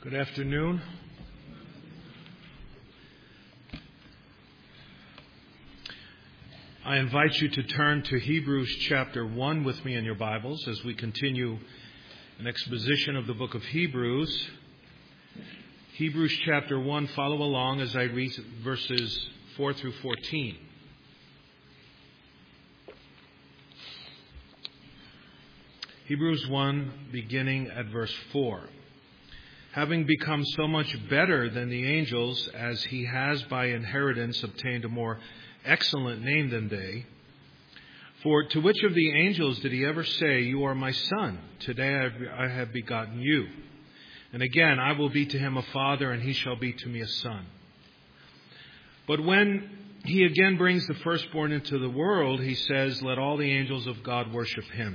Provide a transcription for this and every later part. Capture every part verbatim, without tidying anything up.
Good afternoon. I invite you to turn to Hebrews chapter one with me in your Bibles as we continue an exposition of the book of Hebrews. Hebrews chapter one, follow along as I read verses four through fourteen. Hebrews one, beginning at verse four. Having become so much better than the angels, as he has by inheritance obtained a more excellent name than they. For to which of the angels did he ever say, "You are my son, today I have begotten you"? And again, "I will be to him a father, and he shall be to me a son"? But when he again brings the firstborn into the world, he says, "Let all the angels of God worship him."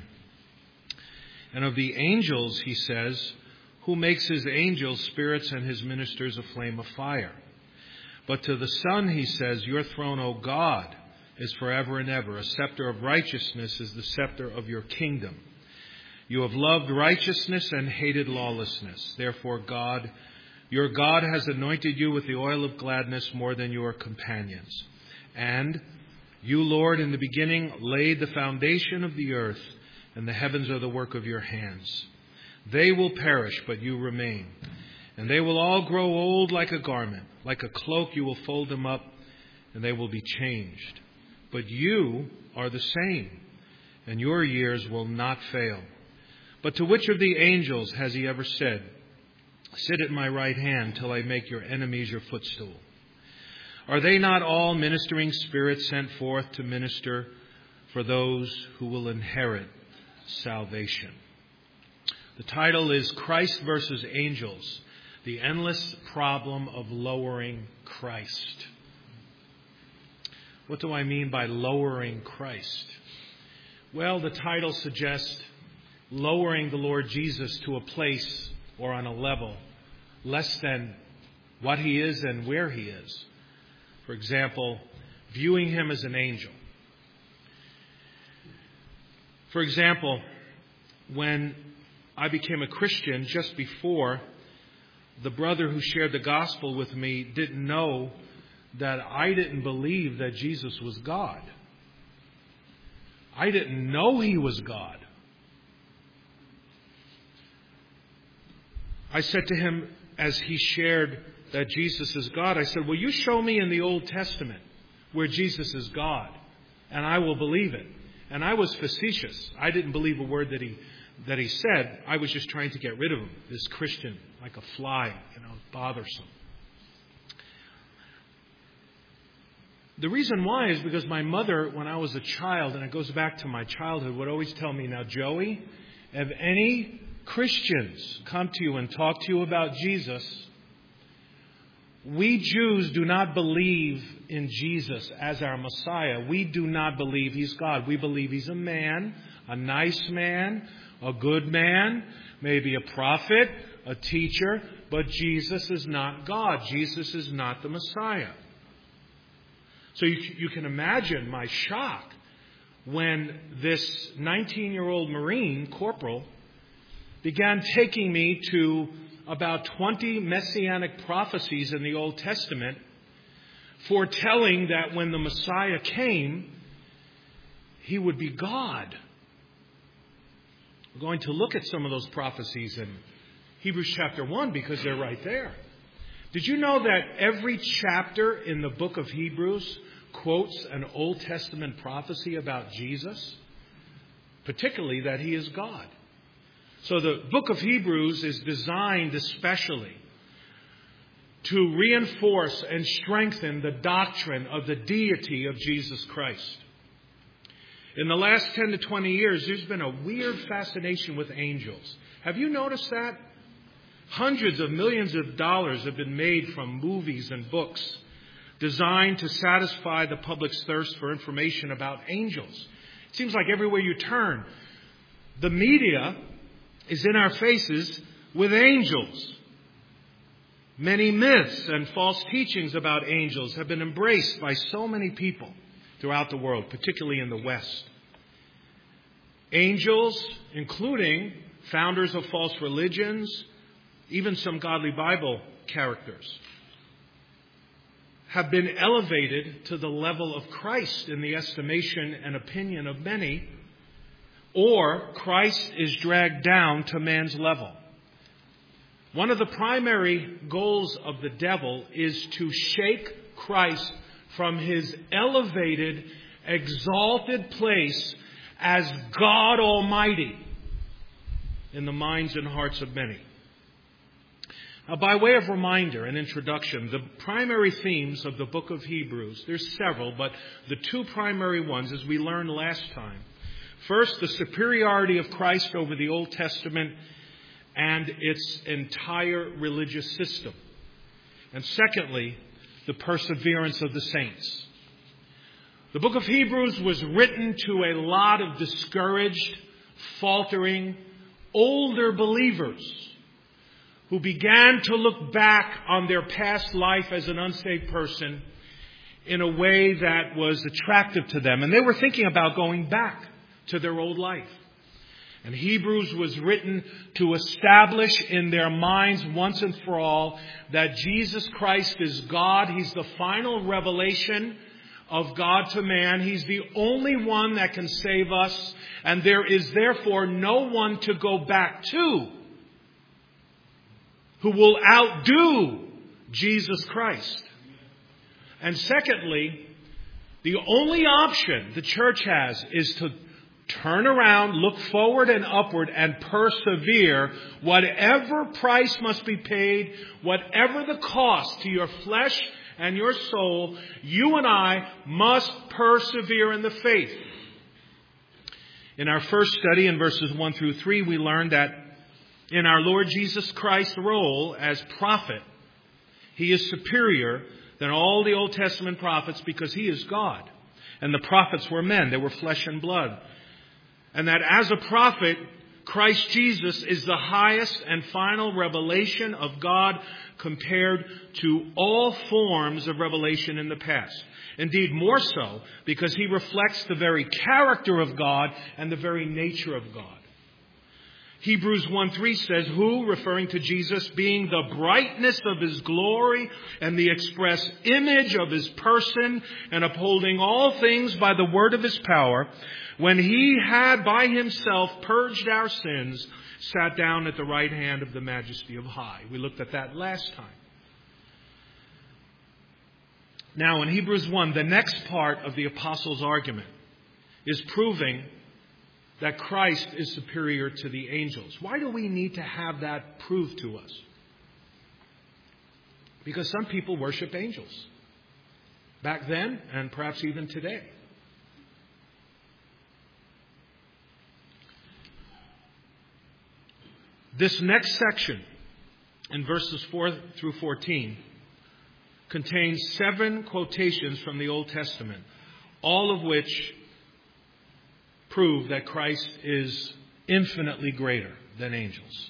And of the angels, he says, "Who makes his angels spirits and his ministers a flame of fire." But to the Son he says, "Your throne, O God, is forever and ever. A scepter of righteousness is the scepter of your kingdom. You have loved righteousness and hated lawlessness. Therefore God, your God, has anointed you with the oil of gladness more than your companions. And you, Lord, in the beginning laid the foundation of the earth, and the heavens are the work of your hands. They will perish, but you remain. And they will all grow old like a garment. Like a cloak you will fold them up, and they will be changed. But you are the same, and your years will not fail. But to which of the angels has he ever said, "Sit at my right hand till I make your enemies your footstool"? Are they not all ministering spirits sent forth to minister for those who will inherit salvation? The title is Christ versus Angels, the endless problem of lowering Christ. What do I mean by lowering Christ? Well, the title suggests lowering the Lord Jesus to a place or on a level less than what he is and where he is. For example, viewing him as an angel. For example, when I became a Christian, just before, the brother who shared the gospel with me didn't know that I didn't believe that Jesus was God. I didn't know he was God. I said to him, as he shared that Jesus is God, I said, "Will you show me in the Old Testament where Jesus is God, and I will believe it." And I was facetious. I didn't believe a word that he that he said. I was just trying to get rid of him, this Christian, like a fly, you know, bothersome. The reason why is because my mother, when I was a child, and it goes back to my childhood, would always tell me, "Now, Joey, if any Christians come to you and talk to you about Jesus, we Jews do not believe in Jesus as our Messiah. We do not believe he's God. We believe he's a man, a nice man, a good man, maybe a prophet, a teacher, but Jesus is not God. Jesus is not the Messiah." So you, you can imagine my shock when this nineteen-year-old Marine corporal began taking me to about twenty messianic prophecies in the Old Testament foretelling that when the Messiah came, he would be God. We're going to look at some of those prophecies in Hebrews chapter one because they're right there. Did you know that every chapter in the book of Hebrews quotes an Old Testament prophecy about Jesus? Particularly that he is God. So the book of Hebrews is designed especially to reinforce and strengthen the doctrine of the deity of Jesus Christ. In the last ten to twenty years, there's been a weird fascination with angels. Have you noticed that? Hundreds of millions of dollars have been made from movies and books designed to satisfy the public's thirst for information about angels. It seems like everywhere you turn, the media is in our faces with angels. Many myths and false teachings about angels have been embraced by so many people throughout the world, particularly in the West. Angels, including founders of false religions, even some godly Bible characters, have been elevated to the level of Christ in the estimation and opinion of many, or Christ is dragged down to man's level. One of the primary goals of the devil is to shake Christ from his elevated, exalted place as God Almighty in the minds and hearts of many. Now, by way of reminder and introduction, the primary themes of the book of Hebrews, there's several, but the two primary ones, as we learned last time. First, the superiority of Christ over the Old Testament and its entire religious system. And secondly, the perseverance of the saints. The book of Hebrews was written to a lot of discouraged, faltering, older believers who began to look back on their past life as an unsaved person in a way that was attractive to them. And they were thinking about going back to their old life. And Hebrews was written to establish in their minds once and for all that Jesus Christ is God. He's the final revelation of God to man. He's the only one that can save us. And there is therefore no one to go back to who will outdo Jesus Christ. And secondly, the only option the church has is to turn around, look forward and upward, and persevere. Whatever price must be paid, whatever the cost to your flesh and your soul, you and I must persevere in the faith. In our first study in verses one through three, we learned that in our Lord Jesus Christ's role as prophet, he is superior than all the Old Testament prophets because he is God. And the prophets were men. They were flesh and blood. And that as a prophet, Christ Jesus is the highest and final revelation of God compared to all forms of revelation in the past. Indeed, more so, because he reflects the very character of God and the very nature of God. Hebrews one three says, who, referring to Jesus, being the brightness of his glory and the express image of his person, and upholding all things by the word of his power, when he had by himself purged our sins, sat down at the right hand of the majesty of high. We looked at that last time. Now, in Hebrews one, the next part of the apostles' argument is proving that Christ is superior to the angels. Why do we need to have that proved to us? Because some people worship angels. Back then, and perhaps even today. This next section, in verses four through fourteen, contains seven quotations from the Old Testament, all of which prove that Christ is infinitely greater than angels.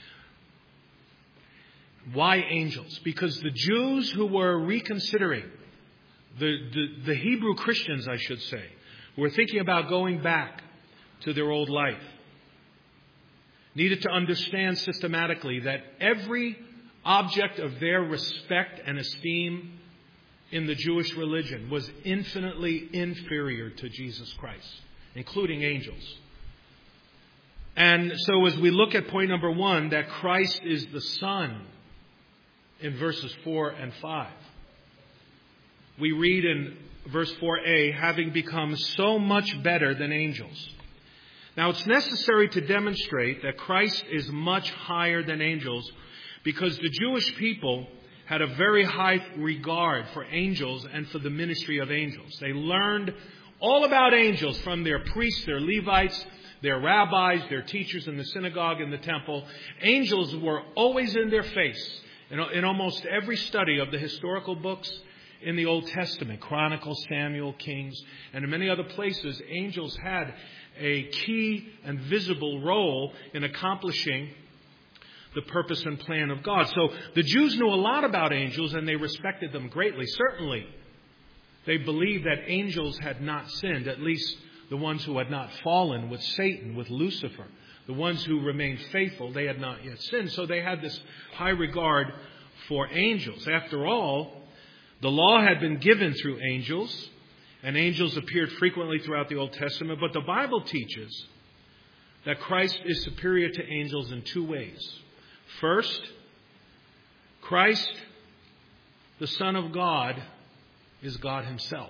Why angels? Because the Jews who were reconsidering, the, the, the Hebrew Christians, I should say, who were thinking about going back to their old life, needed to understand systematically that every object of their respect and esteem in the Jewish religion was infinitely inferior to Jesus Christ, including angels. And so as we look at point number one, that Christ is the Son in verses four and five, we read in verse four a, having become so much better than angels. Now, it's necessary to demonstrate that Christ is much higher than angels because the Jewish people had a very high regard for angels and for the ministry of angels. They learned all about angels from their priests, their Levites, their rabbis, their teachers in the synagogue and the temple. Angels were always in their face. In, in almost every study of the historical books in the Old Testament, Chronicles, Samuel, Kings, and in many other places, angels had a key and visible role in accomplishing the purpose and plan of God. So the Jews knew a lot about angels and they respected them greatly. Certainly, they believed that angels had not sinned, at least the ones who had not fallen with Satan, with Lucifer. The ones who remained faithful, they had not yet sinned. So they had this high regard for angels. After all, the law had been given through angels, and angels appeared frequently throughout the Old Testament. But the Bible teaches that Christ is superior to angels in two ways. First, Christ, the Son of God, is God himself.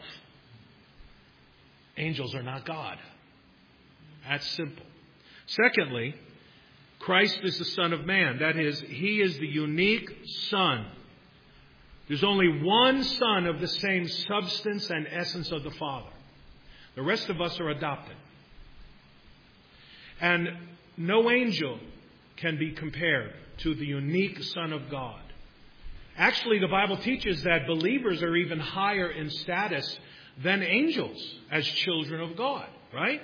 Angels are not God. That's simple. Secondly, Christ is the Son of Man. That is, he is the unique Son. There's only one Son of the same substance and essence of the Father. The rest of us are adopted. And no angel can be compared to the unique Son of God. Actually, the Bible teaches that believers are even higher in status than angels as children of God, right?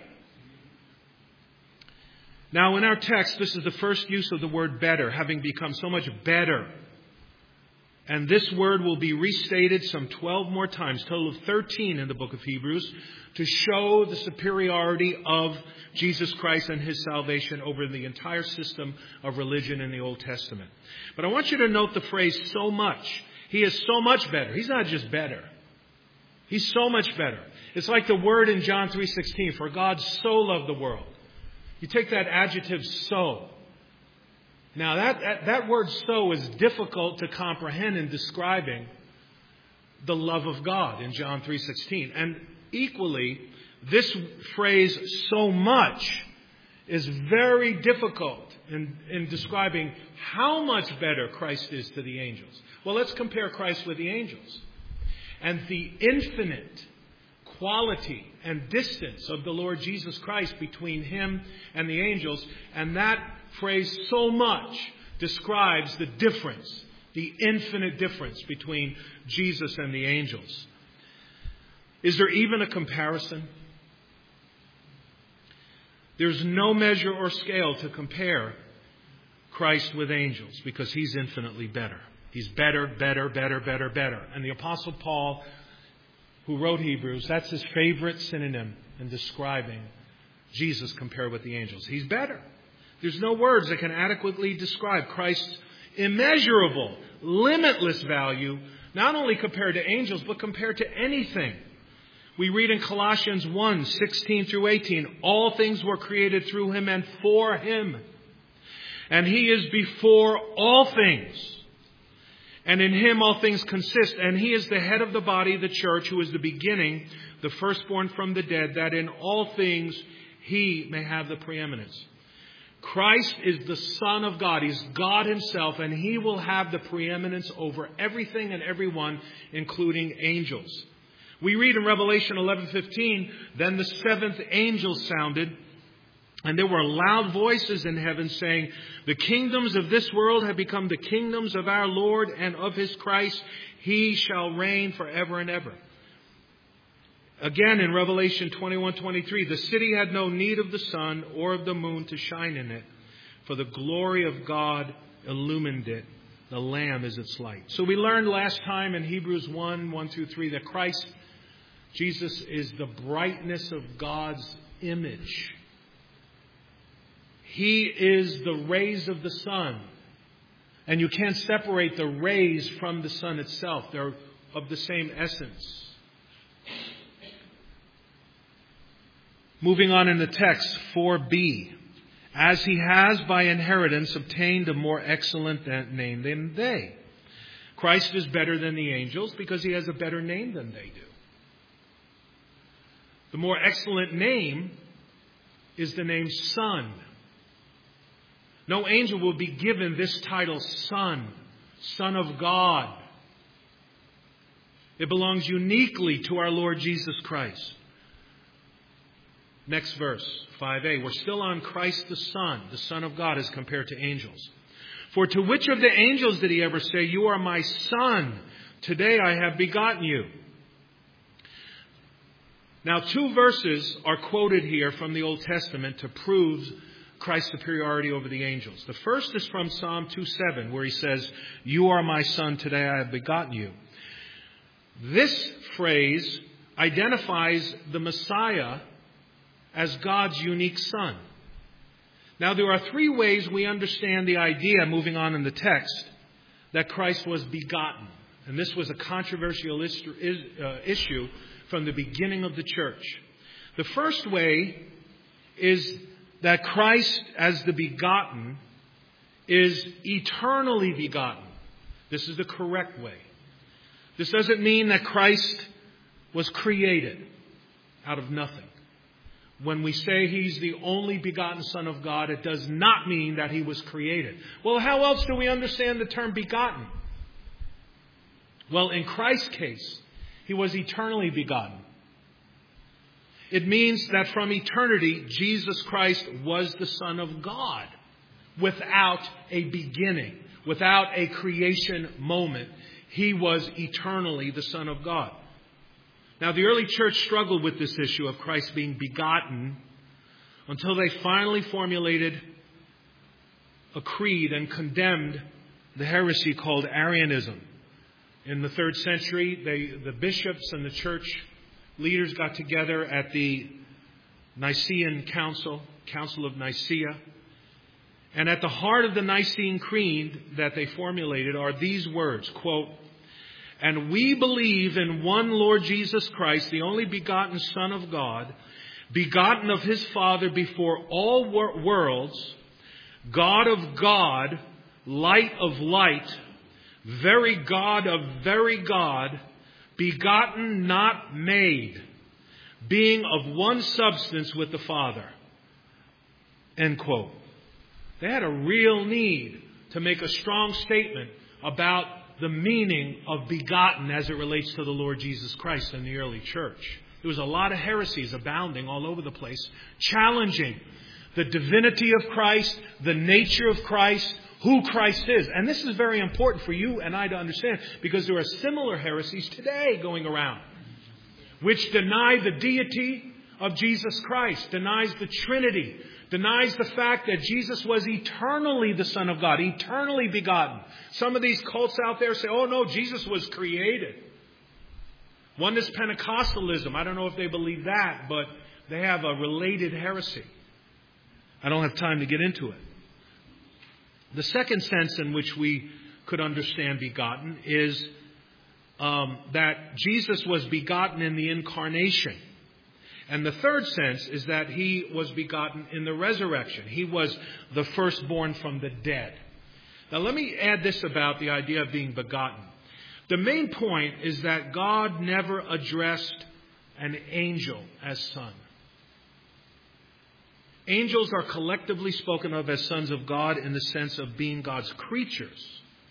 Now, in our text, this is the first use of the word better, having become so much better. And this word will be restated some twelve more times, total of thirteen in the book of Hebrews, to show the superiority of Jesus Christ and his salvation over the entire system of religion in the Old Testament. But I want you to note the phrase so much. He is so much better. He's not just better. He's so much better. It's like the word in John three sixteen, for God so loved the world. You take that adjective so. Now that, that, that word so is difficult to comprehend in describing the love of God in John three sixteen. And equally, this phrase so much is very difficult in, in describing how much better Christ is to the angels. Well, let's compare Christ with the angels. And the infinite quality and distance of the Lord Jesus Christ between him and the angels. And that phrase so much describes the difference, the infinite difference between Jesus and the angels. Is there even a comparison? There's no measure or scale to compare Christ with angels because he's infinitely better. He's better, better, better, better, better. And the Apostle Paul, who wrote Hebrews, that's his favorite synonym in describing Jesus compared with the angels. He's better. There's no words that can adequately describe Christ's immeasurable, limitless value, not only compared to angels, but compared to anything. We read in Colossians one, sixteen through eighteen, all things were created through him and for him. And he is before all things. And in him all things consist. And he is the head of the body, the church, who is the beginning, the firstborn from the dead, that in all things he may have the preeminence. Christ is the Son of God. He's God himself, and he will have the preeminence over everything and everyone, including angels. We read in Revelation eleven fifteen, then the seventh angel sounded, and there were loud voices in heaven saying, the kingdoms of this world have become the kingdoms of our Lord and of his Christ. He shall reign forever and ever. Again, in Revelation twenty-one twenty-three, the city had no need of the sun or of the moon to shine in it, for the glory of God illumined it. The Lamb is its light. So we learned last time in Hebrews one, one through three, that Christ, Jesus, is the brightness of God's image. He is the rays of the sun. And you can't separate the rays from the sun itself. They're of the same essence. Moving on in the text, four b. As he has by inheritance obtained a more excellent name than they. Christ is better than the angels because he has a better name than they do. The more excellent name is the name Son. No angel will be given this title, Son, Son of God. It belongs uniquely to our Lord Jesus Christ. Next verse, five a. We're still on Christ the Son, the Son of God, as compared to angels. For to which of the angels did he ever say, you are my Son, today I have begotten you? Now, two verses are quoted here from the Old Testament to prove Christ's superiority over the angels. The first is from Psalm two seven, where he says, you are my Son, today I have begotten you. This phrase identifies the Messiah as God's unique Son. Now, there are three ways we understand the idea, moving on in the text, that Christ was begotten. And this was a controversial issue from the beginning of the church. The first way is that Christ, as the begotten, is eternally begotten. This is the correct way. This doesn't mean that Christ was created out of nothing. When we say He's the only begotten Son of God, it does not mean that He was created. Well, how else do we understand the term begotten? Well, in Christ's case, He was eternally begotten. It means that from eternity, Jesus Christ was the Son of God without a beginning, without a creation moment. He was eternally the Son of God. Now, the early church struggled with this issue of Christ being begotten until they finally formulated a creed and condemned the heresy called Arianism. In the third century, they, the bishops and the church leaders got together at the Nicene Council, Council of Nicaea. And at the heart of the Nicene Creed that they formulated are these words, quote, "And we believe in one Lord Jesus Christ, the only begotten Son of God, begotten of His Father before all wor- worlds, God of God, light of light, very God of very God, begotten, not made, being of one substance with the Father." End quote. They had a real need to make a strong statement about the meaning of begotten as it relates to the Lord Jesus Christ in the early church. There was a lot of heresies abounding all over the place, challenging the divinity of Christ, the nature of Christ, who Christ is. And this is very important for you and I to understand, because there are similar heresies today going around which deny the deity of Jesus Christ, denies the Trinity, denies the fact that Jesus was eternally the Son of God, eternally begotten. Some of these cults out there say, oh no, Jesus was created. Oneness Pentecostalism, I don't know if they believe that, but they have a related heresy. I don't have time to get into it. The second sense in which we could understand begotten is um, that Jesus was begotten in the incarnation. And the third sense is that He was begotten in the resurrection. He was the firstborn from the dead. Now let me add this about the idea of being begotten. The main point is that God never addressed an angel as son. Angels are collectively spoken of as sons of God in the sense of being God's creatures,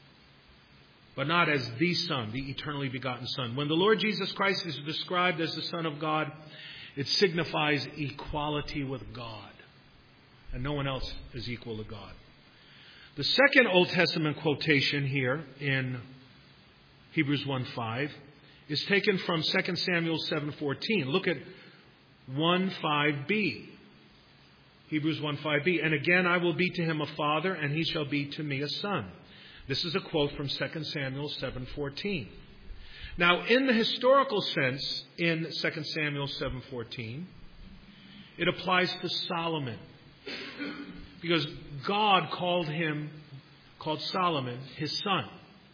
but not as the Son, the eternally begotten Son. When the Lord Jesus Christ is described as the Son of God, it signifies equality with God. And no one else is equal to God. The second Old Testament quotation here in Hebrews one five is taken from Second Samuel seven fourteen. Look at one five b. Hebrews one five b. "And again I will be to him a father, and he shall be to me a son." This is a quote from Second Samuel seven fourteen. Now, in the historical sense, in Second Samuel seven fourteen, it applies to Solomon. Because God called him, called Solomon, his son.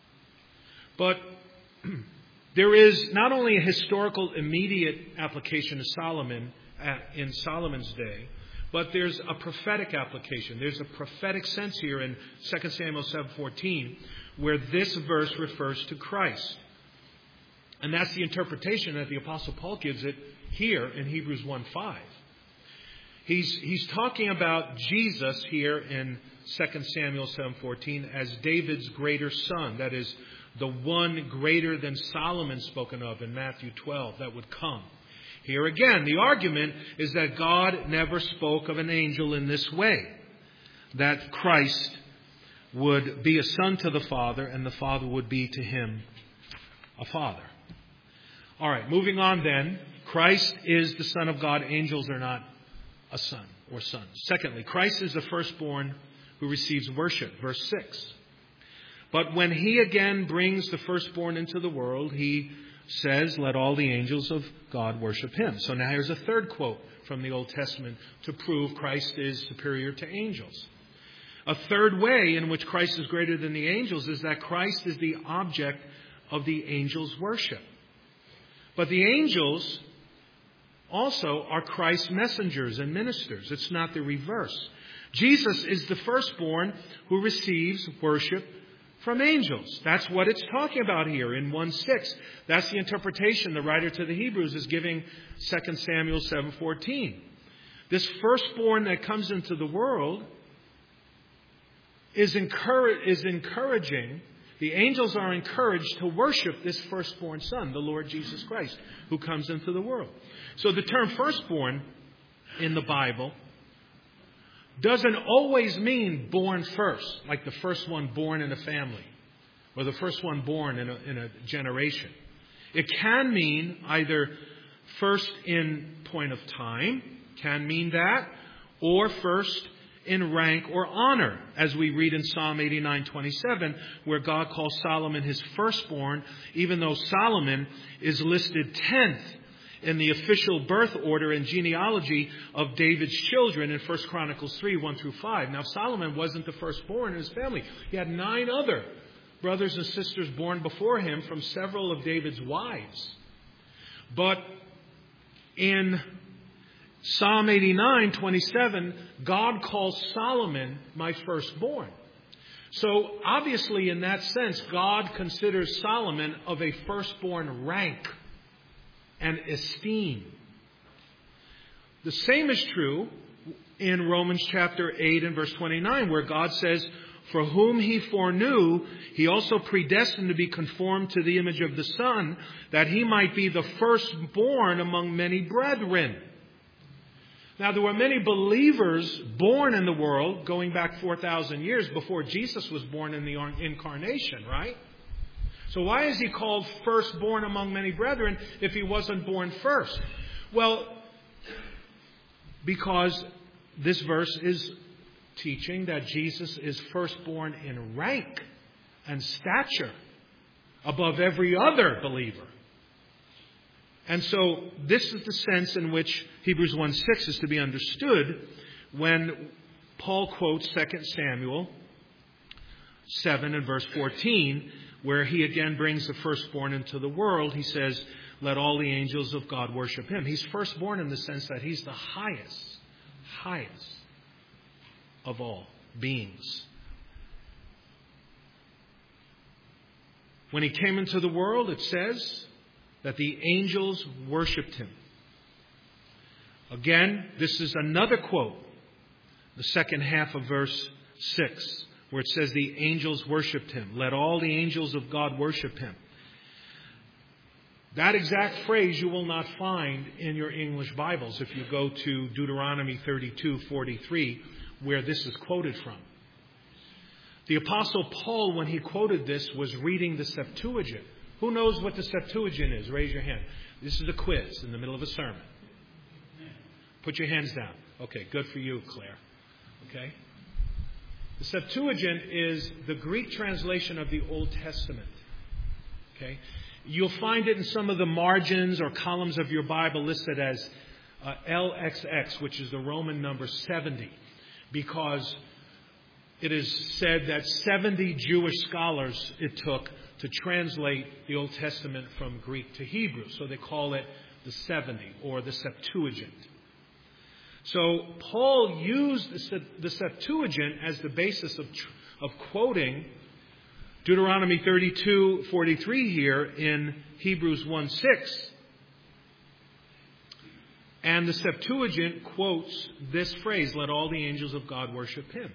But there is not only a historical immediate application to Solomon in Solomon's day, but there's a prophetic application. There's a prophetic sense here in Second Samuel seven fourteen where this verse refers to Christ. And that's the interpretation that the Apostle Paul gives it here in Hebrews one five. He's, he's talking about Jesus here in Second Samuel seven fourteen as David's greater son. That is, the one greater than Solomon spoken of in Matthew twelve that would come. Here again, the argument is that God never spoke of an angel in this way. That Christ would be a son to the Father and the Father would be to him a father. All right, moving on then. Christ is the Son of God. Angels are not a son or sons. Secondly, Christ is the firstborn who receives worship. Verse six. "But when He again brings the firstborn into the world, He says, let all the angels of God worship Him." So now here's a third quote from the Old Testament to prove Christ is superior to angels. A third way in which Christ is greater than the angels is that Christ is the object of the angels' worship. But the angels also are Christ's messengers and ministers. It's not the reverse. Jesus is the firstborn who receives worship from angels. That's what it's talking about here in one six. That's the interpretation the writer to the Hebrews is giving Second Samuel seven fourteen. This firstborn that comes into the world is, encourage, is encouraging, the angels are encouraged to worship this firstborn son, the Lord Jesus Christ, who comes into the world. So the term firstborn in the Bible doesn't always mean born first, like the first one born in a family or the first one born in a, in a generation. It can mean either first in point of time, can mean that, or first in rank or honor, as we read in Psalm eighty-nine twenty-seven, where God calls Solomon his firstborn, even though Solomon is listed tenth in the official birth order and genealogy of David's children in First Chronicles three, one through five. Now, Solomon wasn't the firstborn in his family. He had nine other brothers and sisters born before him from several of David's wives. But in Psalm eighty-nine twenty-seven, God calls Solomon my firstborn. So, obviously, in that sense, God considers Solomon of a firstborn rank and esteem. The same is true in Romans chapter eight and verse twenty-nine, where God says, "For whom he foreknew, he also predestined to be conformed to the image of the Son, that he might be the firstborn among many brethren." Now, there were many believers born in the world going back four thousand years before Jesus was born in the incarnation, right? So why is he called firstborn among many brethren if he wasn't born first? Well, because this verse is teaching that Jesus is firstborn in rank and stature above every other believer. And so this is the sense in which Hebrews one six is to be understood when Paul quotes Second Samuel seven and verse fourteen, where he again brings the firstborn into the world. He says, "Let all the angels of God worship him." He's firstborn in the sense that he's the highest, highest of all beings. When he came into the world, it says that the angels worshipped him. Again, this is another quote, the second half of verse six, where it says the angels worshipped him. Let all the angels of God worship him. That exact phrase you will not find in your English Bibles if you go to Deuteronomy thirty-two forty-three, where this is quoted from. The Apostle Paul, when he quoted this, was reading the Septuagint. Who knows what the Septuagint is? Raise your hand. This is a quiz in the middle of a sermon. Put your hands down. Okay, good for you, Claire. Okay? The Septuagint is the Greek translation of the Old Testament. Okay? You'll find it in some of the margins or columns of your Bible listed as uh, L X X, which is the Roman number seventy, because it is said that seventy Jewish scholars it took to translate the Old Testament from Greek to Hebrew. So they call it the seventy or the Septuagint. So Paul used the Septuagint as the basis of, of quoting Deuteronomy thirty-two forty-three here in Hebrews one six. And the Septuagint quotes this phrase, "Let all the angels of God worship him."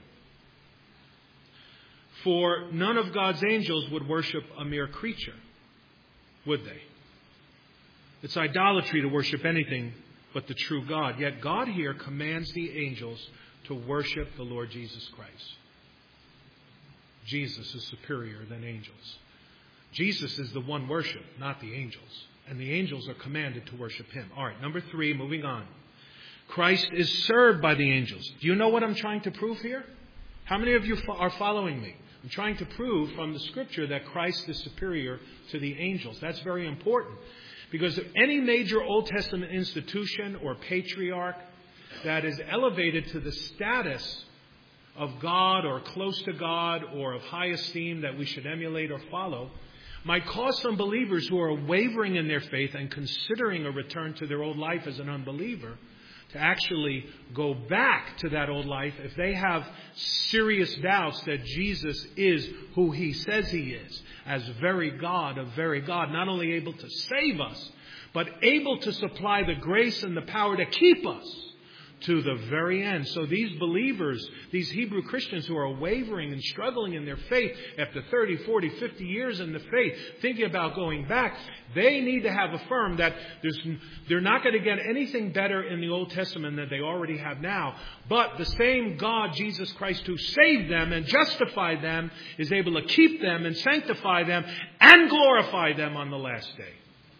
For none of God's angels would worship a mere creature, would they? It's idolatry to worship anything but the true God. Yet God here commands the angels to worship the Lord Jesus Christ. Jesus is superior than angels. Jesus is the one worship, not the angels. And the angels are commanded to worship him. All right, number three, moving on. Christ is served by the angels. Do you know what I'm trying to prove here? How many of you are following me? I'm trying to prove from the Scripture that Christ is superior to the angels. That's very important. Because any major Old Testament institution or patriarch that is elevated to the status of God or close to God or of high esteem that we should emulate or follow might cause some believers who are wavering in their faith and considering a return to their old life as an unbeliever to actually go back to that old life if they have serious doubts that Jesus is who he says he is, as very God of very God, not only able to save us, but able to supply the grace and the power to keep us to the very end. So these believers, these Hebrew Christians who are wavering and struggling in their faith after thirty, forty, fifty years in the faith, thinking about going back, they need to have affirmed that there's, they're not going to get anything better in the Old Testament than they already have now. But the same God, Jesus Christ, who saved them and justified them, is able to keep them and sanctify them and glorify them on the last day.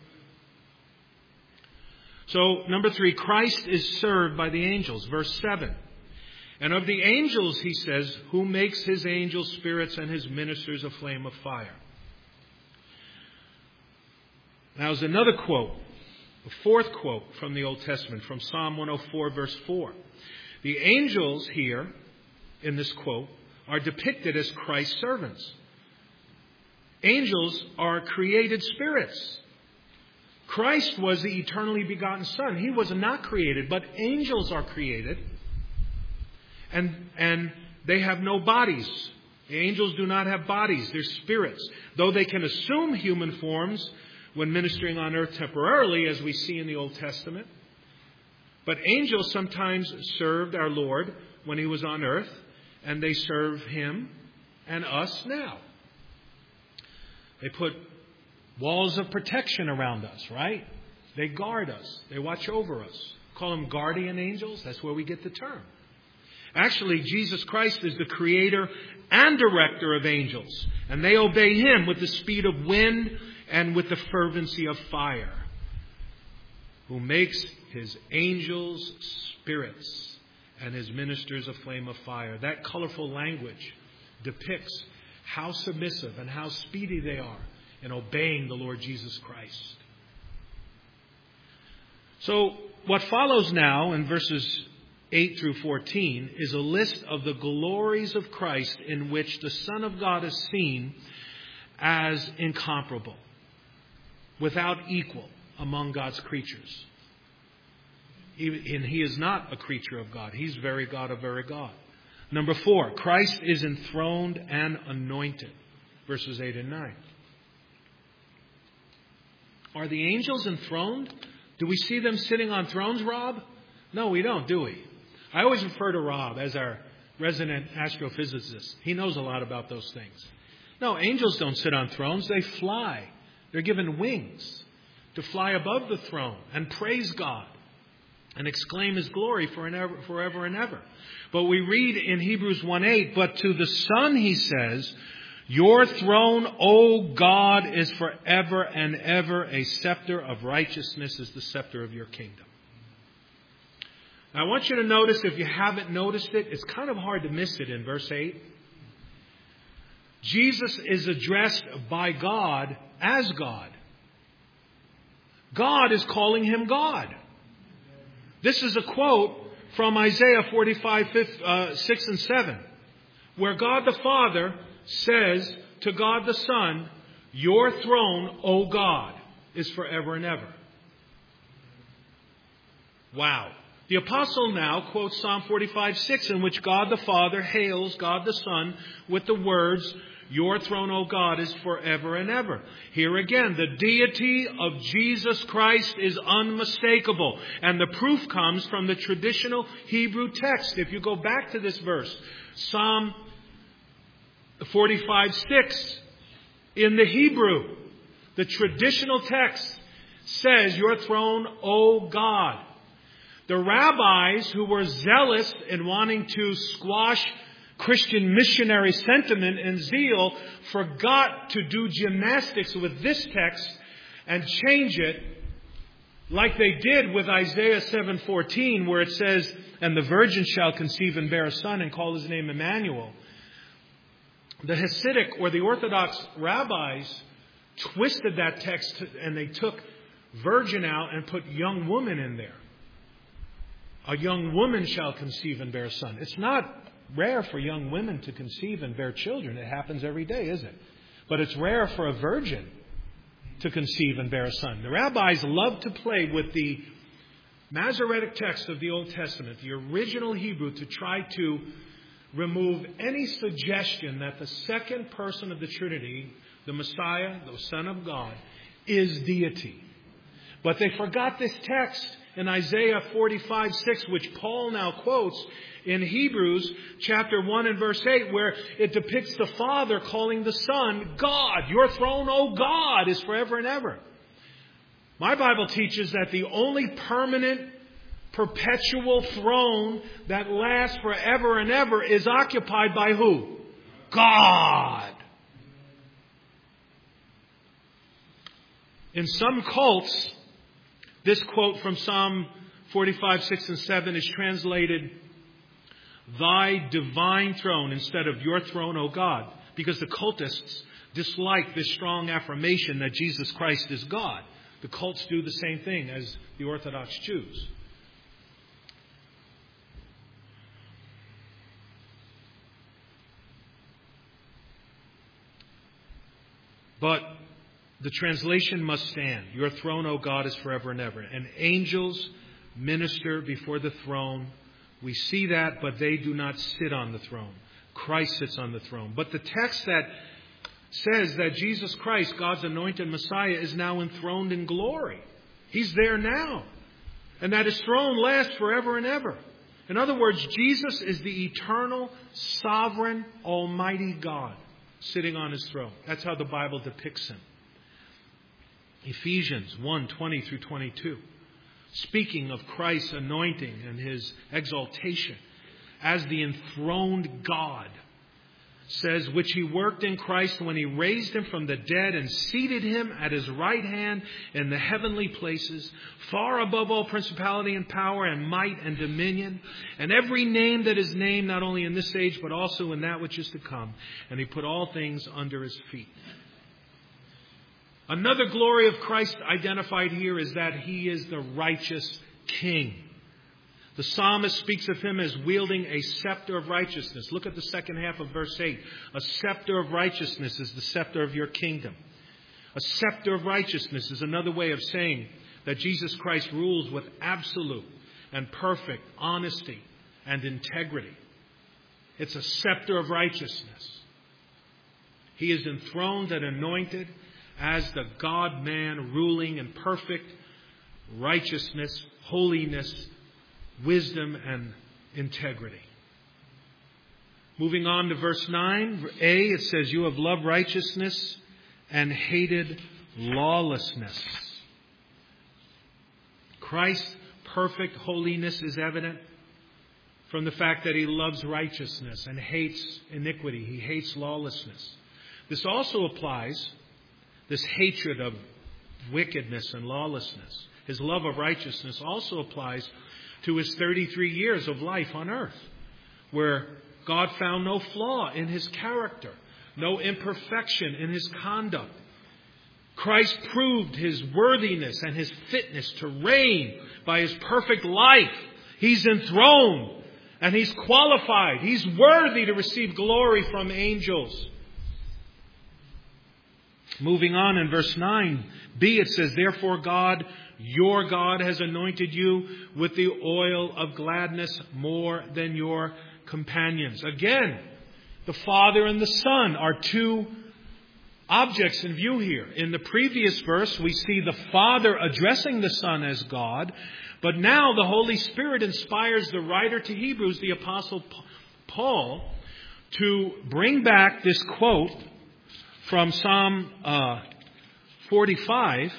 So, number three, Christ is served by the angels. Verse seven. And of the angels, he says, who makes his angels spirits and his ministers a flame of fire. Now, there's another quote, a fourth quote from the Old Testament, from Psalm one oh four, verse four. The angels here, in this quote, are depicted as Christ's servants. Angels are created spirits. Christ was the eternally begotten Son. He was not created, but angels are created. And, and they have no bodies. The angels do not have bodies. They're spirits. Though they can assume human forms when ministering on earth temporarily, as we see in the Old Testament. But angels sometimes served our Lord when he was on earth, and they serve him and us now. They put walls of protection around us, right? They guard us. They watch over us. Call them guardian angels. That's where we get the term. Actually, Jesus Christ is the creator and director of angels. And they obey him with the speed of wind and with the fervency of fire. Who makes his angels spirits and his ministers a flame of fire. That colorful language depicts how submissive and how speedy they are in obeying the Lord Jesus Christ. So what follows now in verses eight through fourteen is a list of the glories of Christ in which the Son of God is seen as incomparable, without equal among God's creatures. And he is not a creature of God. He's very God of very God. Number four, Christ is enthroned and anointed. Verses eight and nine. Are the angels enthroned? Do we see them sitting on thrones, Rob? No, we don't, do we? I always refer to Rob as our resident astrophysicist. He knows a lot about those things. No, angels don't sit on thrones. They fly. They're given wings to fly above the throne and praise God and exclaim his glory forever, forever and ever. But we read in Hebrews one eight, but to the Son, he says, your throne, O God, is forever and ever. A scepter of righteousness is the scepter of your kingdom. Now, I want you to notice, if you haven't noticed it, it's kind of hard to miss it in verse eight. Jesus is addressed by God as God. God is calling him God. This is a quote from Isaiah forty-five, six and seven, where God the Father says to God the Son, your throne, O God, is forever and ever. Wow. The apostle now quotes Psalm forty-five, six, in which God the Father hails God the Son with the words, your throne, O God, is forever and ever. Here again, the deity of Jesus Christ is unmistakable. And the proof comes from the traditional Hebrew text. If you go back to this verse, Psalm forty-five, six, in the Hebrew, the traditional text says, your throne, O God. The rabbis who were zealous in wanting to squash Christian missionary sentiment and zeal forgot to do gymnastics with this text and change it like they did with Isaiah seven fourteen, where it says, and the virgin shall conceive and bear a son and call his name Emmanuel. The Hasidic or the Orthodox rabbis twisted that text and they took virgin out and put young woman in there. A young woman shall conceive and bear a son. It's not rare for young women to conceive and bear children. It happens every day, is it? But it's rare for a virgin to conceive and bear a son. The rabbis love to play with the Masoretic text of the Old Testament, the original Hebrew, to try to remove any suggestion that the second person of the Trinity, the Messiah, the Son of God, is deity. But they forgot this text in Isaiah forty-five six, which Paul now quotes in Hebrews chapter one and verse eight, where it depicts the Father calling the Son God. Your throne, O God, is forever and ever. My Bible teaches that the only permanent, perpetual throne that lasts forever and ever is occupied by who? God. In some cults, this quote from Psalm forty-five, six and seven is translated, Thy divine throne, instead of your throne, O God. Because the cultists dislike this strong affirmation that Jesus Christ is God. The cults do the same thing as the Orthodox Jews. But the translation must stand. Your throne, O God, is forever and ever. And angels minister before the throne. We see that, but they do not sit on the throne. Christ sits on the throne. But the text that says that Jesus Christ, God's anointed Messiah, is now enthroned in glory. He's there now. And that his throne lasts forever and ever. In other words, Jesus is the eternal, sovereign, almighty God sitting on his throne. That's how the Bible depicts him. Ephesians one, twenty through twenty-two. Speaking of Christ's anointing and his exaltation as the enthroned God, says, which he worked in Christ when he raised him from the dead and seated him at his right hand in the heavenly places, far above all principality and power and might and dominion, and every name that is named, not only in this age, but also in that which is to come. And he put all things under his feet. Another glory of Christ identified here is that he is the righteous king. The psalmist speaks of him as wielding a scepter of righteousness. Look at the second half of verse eight. A scepter of righteousness is the scepter of your kingdom. A scepter of righteousness is another way of saying that Jesus Christ rules with absolute and perfect honesty and integrity. It's a scepter of righteousness. He is enthroned and anointed as the God-man ruling in perfect righteousness, holiness, wisdom, and integrity. Moving on to verse nine, A, it says, you have loved righteousness and hated lawlessness. Christ's perfect holiness is evident from the fact that he loves righteousness and hates iniquity. He hates lawlessness. This also applies, this hatred of wickedness and lawlessness. His love of righteousness also applies to his thirty-three years of life on earth, where God found no flaw in his character, no imperfection in his conduct. Christ proved his worthiness and his fitness to reign by his perfect life. He's enthroned and he's qualified. He's worthy to receive glory from angels. Moving on in verse nine, B, it says, therefore God, your God, has anointed you with the oil of gladness more than your companions. Again, the Father and the Son are two objects in view here. In the previous verse, we see the Father addressing the Son as God, but now the Holy Spirit inspires the writer to Hebrews, the Apostle Paul, to bring back this quote from Psalm uh, forty-five,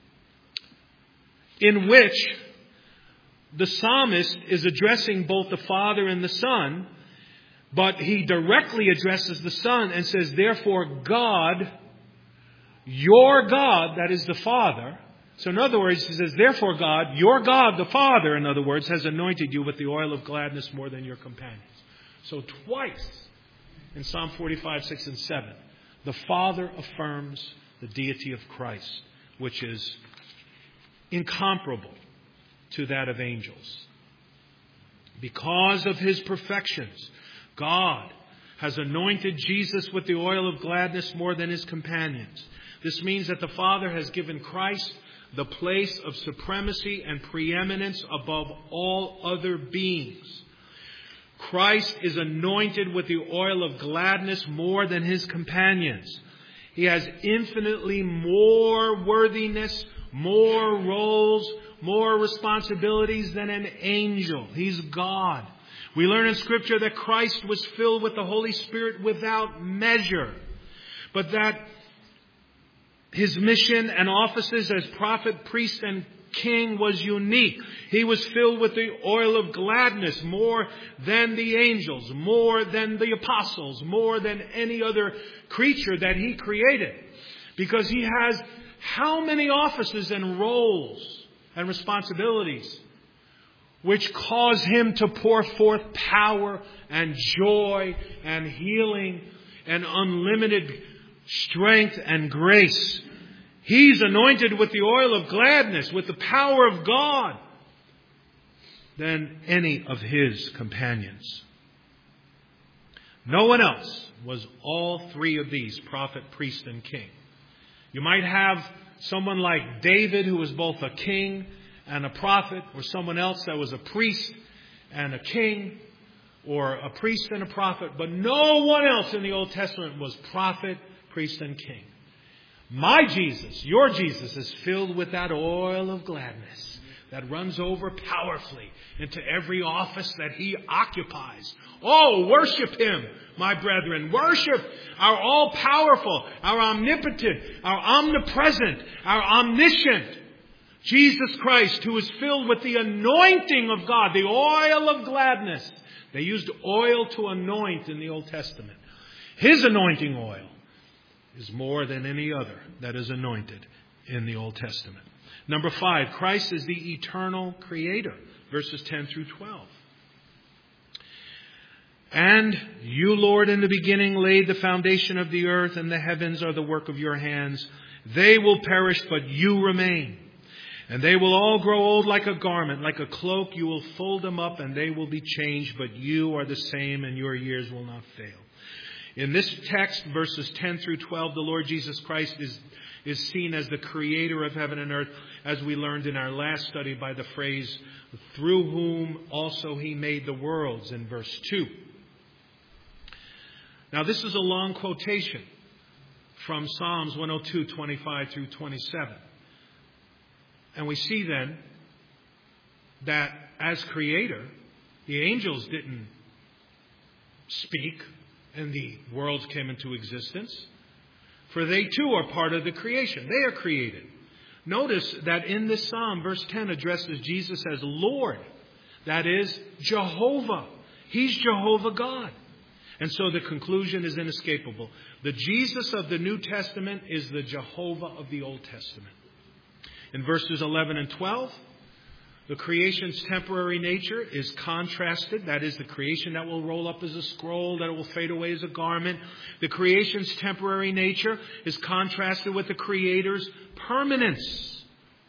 in which the psalmist is addressing both the Father and the Son, but he directly addresses the Son and says, therefore God, your God, that is the Father. So in other words, he says, therefore God, your God, the Father, in other words, has anointed you with the oil of gladness more than your companions. So twice in Psalm forty-five, six and seven, the Father affirms the deity of Christ, which is incomparable to that of angels. Because of His perfections, God has anointed Jesus with the oil of gladness more than His companions. This means that the Father has given Christ the place of supremacy and preeminence above all other beings. Christ is anointed with the oil of gladness more than His companions. He has infinitely more worthiness, more roles, more responsibilities than an angel. He's God. We learn in Scripture that Christ was filled with the Holy Spirit without measure, but that His mission and offices as prophet, priest, and king was unique. He was filled with the oil of gladness more than the angels, more than the apostles, more than any other creature that He created. Because He has how many offices and roles and responsibilities which cause Him to pour forth power and joy and healing and unlimited strength and grace. He's anointed with the oil of gladness, with the power of God, than any of His companions. No one else was all three of these, prophet, priest, and king. You might have someone like David, who was both a king and a prophet, or someone else that was a priest and a king, or a priest and a prophet, but no one else in the Old Testament was prophet, priest, and king. My Jesus, your Jesus, is filled with that oil of gladness that runs over powerfully into every office that He occupies. Oh, worship Him, my brethren. Worship our all-powerful, our omnipotent, our omnipresent, our omniscient Jesus Christ, who is filled with the anointing of God, the oil of gladness. They used oil to anoint in the Old Testament. His anointing oil is more than any other that is anointed in the Old Testament. Number five, Christ is the eternal creator. Verses ten through twelve. And you, Lord, in the beginning laid the foundation of the earth, and the heavens are the work of your hands. They will perish, but you remain. And they will all grow old like a garment, like a cloak. You will fold them up, and they will be changed, but you are the same, and your years will not fail. In this text, verses ten through twelve, the Lord Jesus Christ is, is seen as the creator of heaven and earth, as we learned in our last study by the phrase, through whom also He made the worlds, in verse two. Now, this is a long quotation from Psalms one oh two, twenty-five through twenty-seven. And we see then that as creator, the angels didn't speak and the worlds came into existence. For they too are part of the creation. They are created. Notice that in this psalm, verse ten addresses Jesus as Lord. That is Jehovah. He's Jehovah God. And so the conclusion is inescapable. The Jesus of the New Testament is the Jehovah of the Old Testament. In verses eleven and twelve, the creation's temporary nature is contrasted. That is, the creation that will roll up as a scroll, that will fade away as a garment. The creation's temporary nature is contrasted with the Creator's permanence.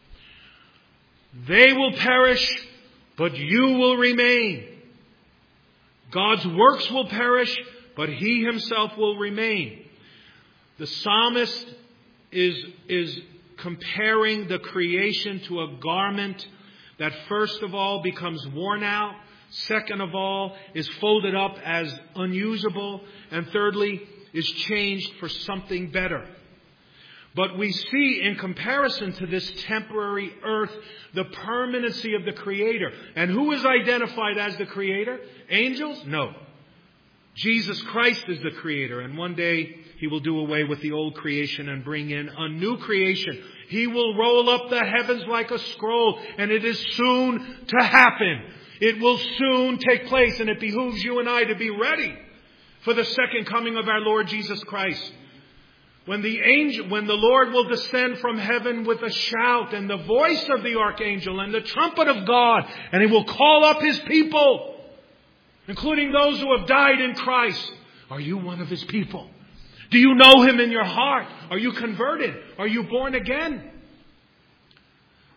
They will perish, but you will remain. God's works will perish, but He Himself will remain. The psalmist is, is comparing the creation to a garment that first of all becomes worn out, second of all is folded up as unusable, and thirdly is changed for something better. But we see in comparison to this temporary earth the permanency of the Creator. And who is identified as the Creator? Angels? No. Jesus Christ is the Creator, and one day He will do away with the old creation and bring in a new creation. He will roll up the heavens like a scroll, and it is soon to happen. It will soon take place, and it behooves you and I to be ready for the second coming of our Lord Jesus Christ. When the angel, when the Lord will descend from heaven with a shout and the voice of the archangel and the trumpet of God, and He will call up His people, including those who have died in Christ. Are you one of His people? Do you know Him in your heart? Are you converted? Are you born again?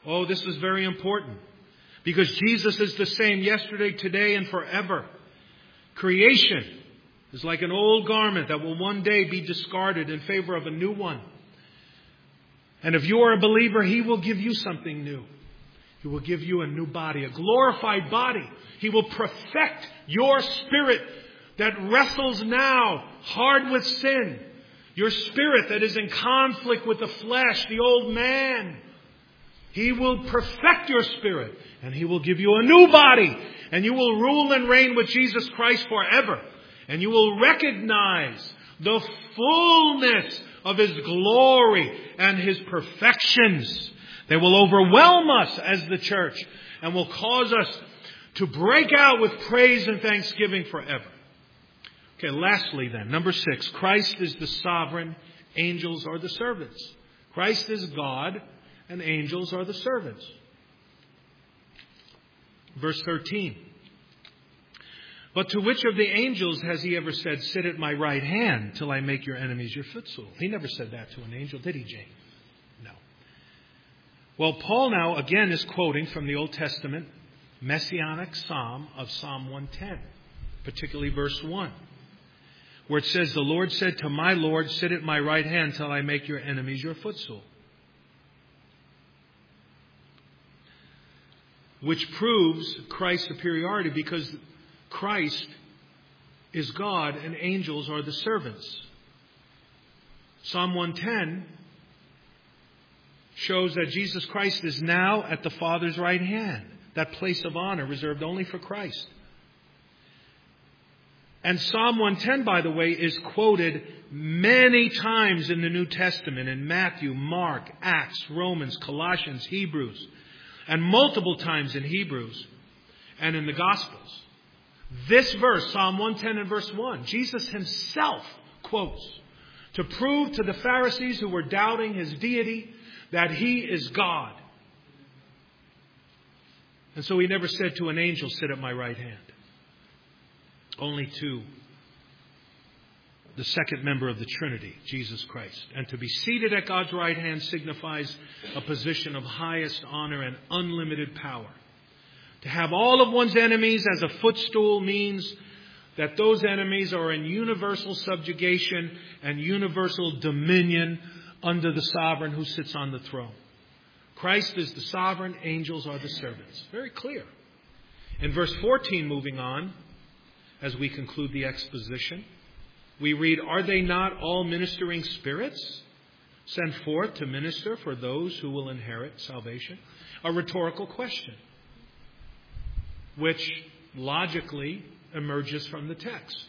Oh, this is very important. Because Jesus is the same yesterday, today, and forever. Creation is like an old garment that will one day be discarded in favor of a new one. And if you are a believer, He will give you something new. He will give you a new body, a glorified body. He will perfect your spirit that wrestles now hard with sin. Your spirit that is in conflict with the flesh, the old man. He will perfect your spirit, and He will give you a new body, and you will rule and reign with Jesus Christ forever. And you will recognize the fullness of His glory and His perfections. They will overwhelm us as the church and will cause us to break out with praise and thanksgiving forever. Okay, lastly then, number six, Christ is the sovereign, angels are the servants. Christ is God, and angels are the servants. Verse thirteen. But to which of the angels has He ever said, sit at my right hand till I make your enemies your footstool? He never said that to an angel, did He, Jane? No. Well, Paul now again is quoting from the Old Testament Messianic Psalm of Psalm one ten, particularly verse one, where it says, the Lord said to my Lord, sit at my right hand till I make your enemies your footstool. Which proves Christ's superiority, because Christ is God and angels are the servants. Psalm one ten shows that Jesus Christ is now at the Father's right hand, that place of honor reserved only for Christ. And Psalm one ten, by the way, is quoted many times in the New Testament, in Matthew, Mark, Acts, Romans, Colossians, Hebrews, and multiple times in Hebrews and in the Gospels. This verse, Psalm one ten and verse one, Jesus Himself quotes to prove to the Pharisees who were doubting His deity that He is God. And so He never said to an angel, sit at my right hand. Only to the second member of the Trinity, Jesus Christ. And to be seated at God's right hand signifies a position of highest honor and unlimited power. To have all of one's enemies as a footstool means that those enemies are in universal subjugation and universal dominion under the sovereign who sits on the throne. Christ is the sovereign, angels are the servants. Very clear. In verse fourteen, moving on, as we conclude the exposition, we read, are they not all ministering spirits sent forth to minister for those who will inherit salvation? A rhetorical question, which logically emerges from the text.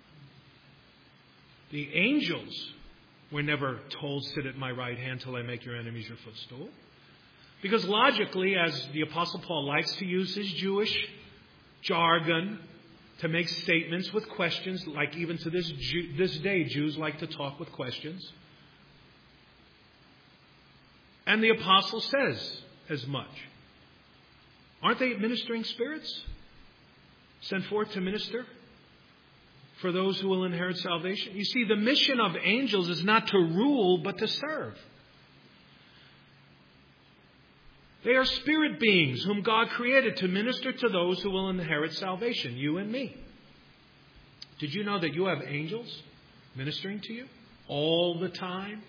The angels were never told, sit at my right hand till I make your enemies your footstool. Because logically, as the Apostle Paul likes to use his Jewish jargon to make statements with questions, like even to this Jew, this day, Jews like to talk with questions. And the Apostle says as much. Aren't they ministering spirits sent forth to minister for those who will inherit salvation? You see, the mission of angels is not to rule, but to serve. They are spirit beings whom God created to minister to those who will inherit salvation, you and me. Did you know that you have angels ministering to you all the time?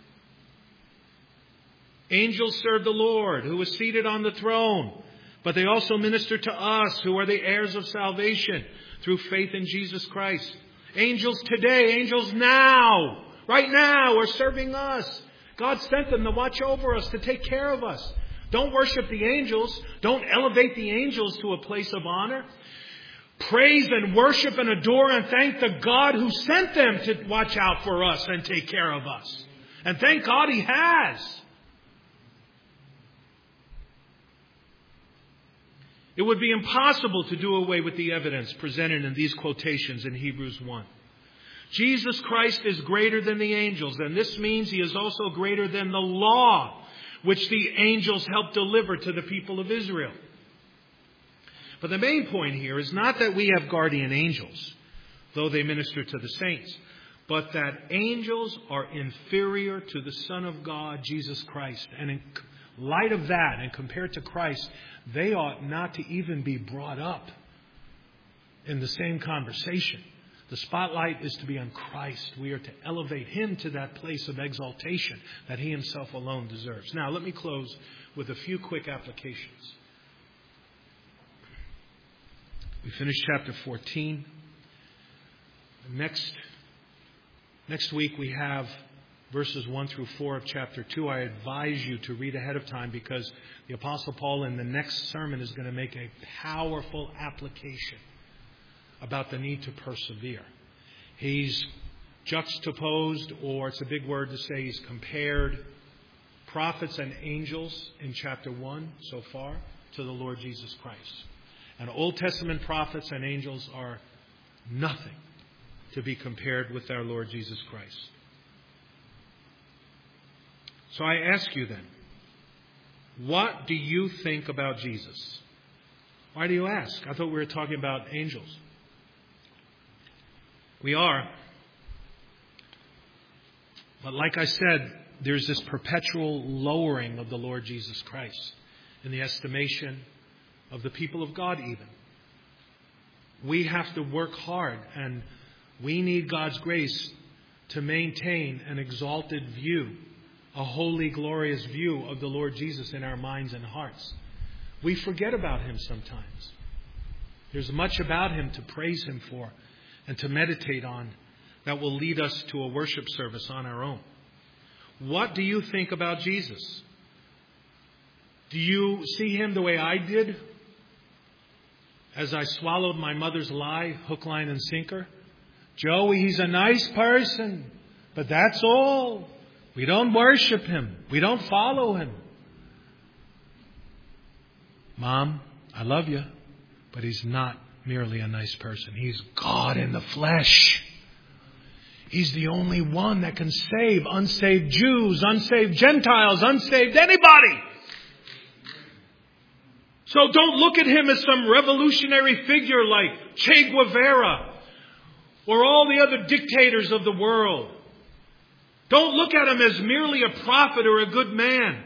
Angels serve the Lord who is seated on the throne, but they also minister to us who are the heirs of salvation through faith in Jesus Christ. Angels today, angels now, right now are serving us. God sent them to watch over us, to take care of us. Don't worship the angels. Don't elevate the angels to a place of honor. Praise and worship and adore and thank the God who sent them to watch out for us and take care of us. And thank God He has. It would be impossible to do away with the evidence presented in these quotations in Hebrews one. Jesus Christ is greater than the angels, and this means He is also greater than the law which the angels helped deliver to the people of Israel. But the main point here is not that we have guardian angels, though they minister to the saints, but that angels are inferior to the Son of God, Jesus Christ, and in, light of that and compared to Christ, they ought not to even be brought up in the same conversation. The spotlight is to be on Christ. We are to elevate Him to that place of exaltation that He Himself alone deserves. Now, let me close with a few quick applications. We finished chapter fourteen. Next, next week we have verses one through four of chapter two. I advise you to read ahead of time because the Apostle Paul in the next sermon is going to make a powerful application about the need to persevere. He's juxtaposed, or it's a big word to say, he's compared prophets and angels in chapter one so far to the Lord Jesus Christ. And Old Testament prophets and angels are nothing to be compared with our Lord Jesus Christ. So I ask you then, what do you think about Jesus? Why do you ask? I thought we were talking about angels. We are. But like I said, there's this perpetual lowering of the Lord Jesus Christ in the estimation of the people of God even. We have to work hard, and we need God's grace to maintain an exalted view, a holy, glorious view of the Lord Jesus in our minds and hearts. We forget about Him sometimes. There's much about Him to praise Him for and to meditate on that will lead us to a worship service on our own. What do you think about Jesus? Do you see Him the way I did as I swallowed my mother's lie, hook, line, and sinker? Joey, he's a nice person, but that's all. We don't worship Him. We don't follow Him. Mom, I love you, but he's not merely a nice person. He's God in the flesh. He's the only one that can save unsaved Jews, unsaved Gentiles, unsaved anybody. So don't look at Him as some revolutionary figure like Che Guevara or all the other dictators of the world. Don't look at Him as merely a prophet or a good man.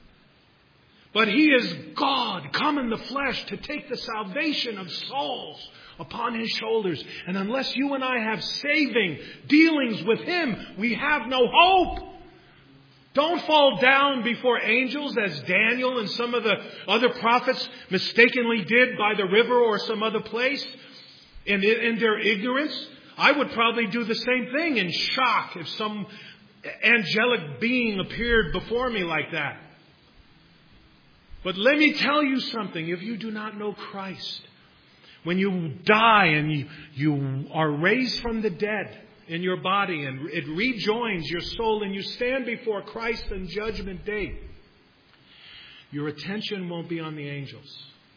But He is God come in the flesh to take the salvation of souls upon His shoulders. And unless you and I have saving dealings with Him, we have no hope. Don't fall down before angels as Daniel and some of the other prophets mistakenly did by the river or some other place in, in their ignorance. I would probably do the same thing in shock if some angelic being appeared before me like that. But let me tell you something. If you do not know Christ, when you die and you, you are raised from the dead in your body and it rejoins your soul and you stand before Christ on Judgment Day, your attention won't be on the angels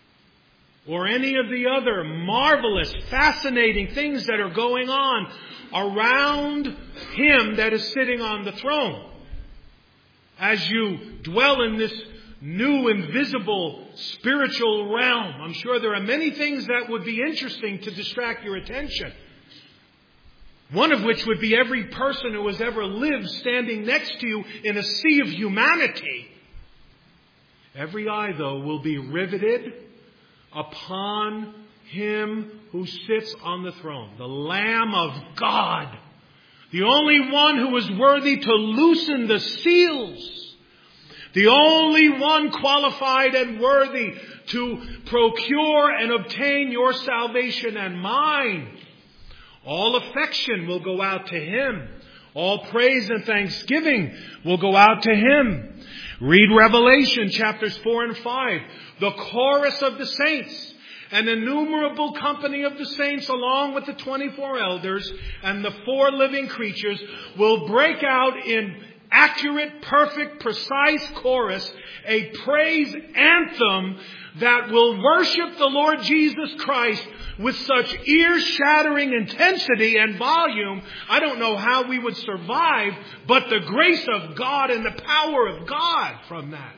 or any of the other marvelous, fascinating things that are going on around Him that is sitting on the throne. As you dwell in this new, invisible, spiritual realm, I'm sure there are many things that would be interesting to distract your attention. One of which would be every person who has ever lived standing next to you in a sea of humanity. Every eye, though, will be riveted upon Him who sits on the throne, the Lamb of God, the only one who is worthy to loosen the seals. The only one qualified and worthy to procure and obtain your salvation and mine. All affection will go out to Him. All praise and thanksgiving will go out to Him. Read Revelation chapters four and five. The chorus of the saints, an innumerable company of the saints along with the twenty-four elders and the four living creatures will break out in accurate, perfect, precise chorus, a praise anthem that will worship the Lord Jesus Christ with such ear-shattering intensity and volume. I don't know how we would survive, but the grace of God and the power of God from that.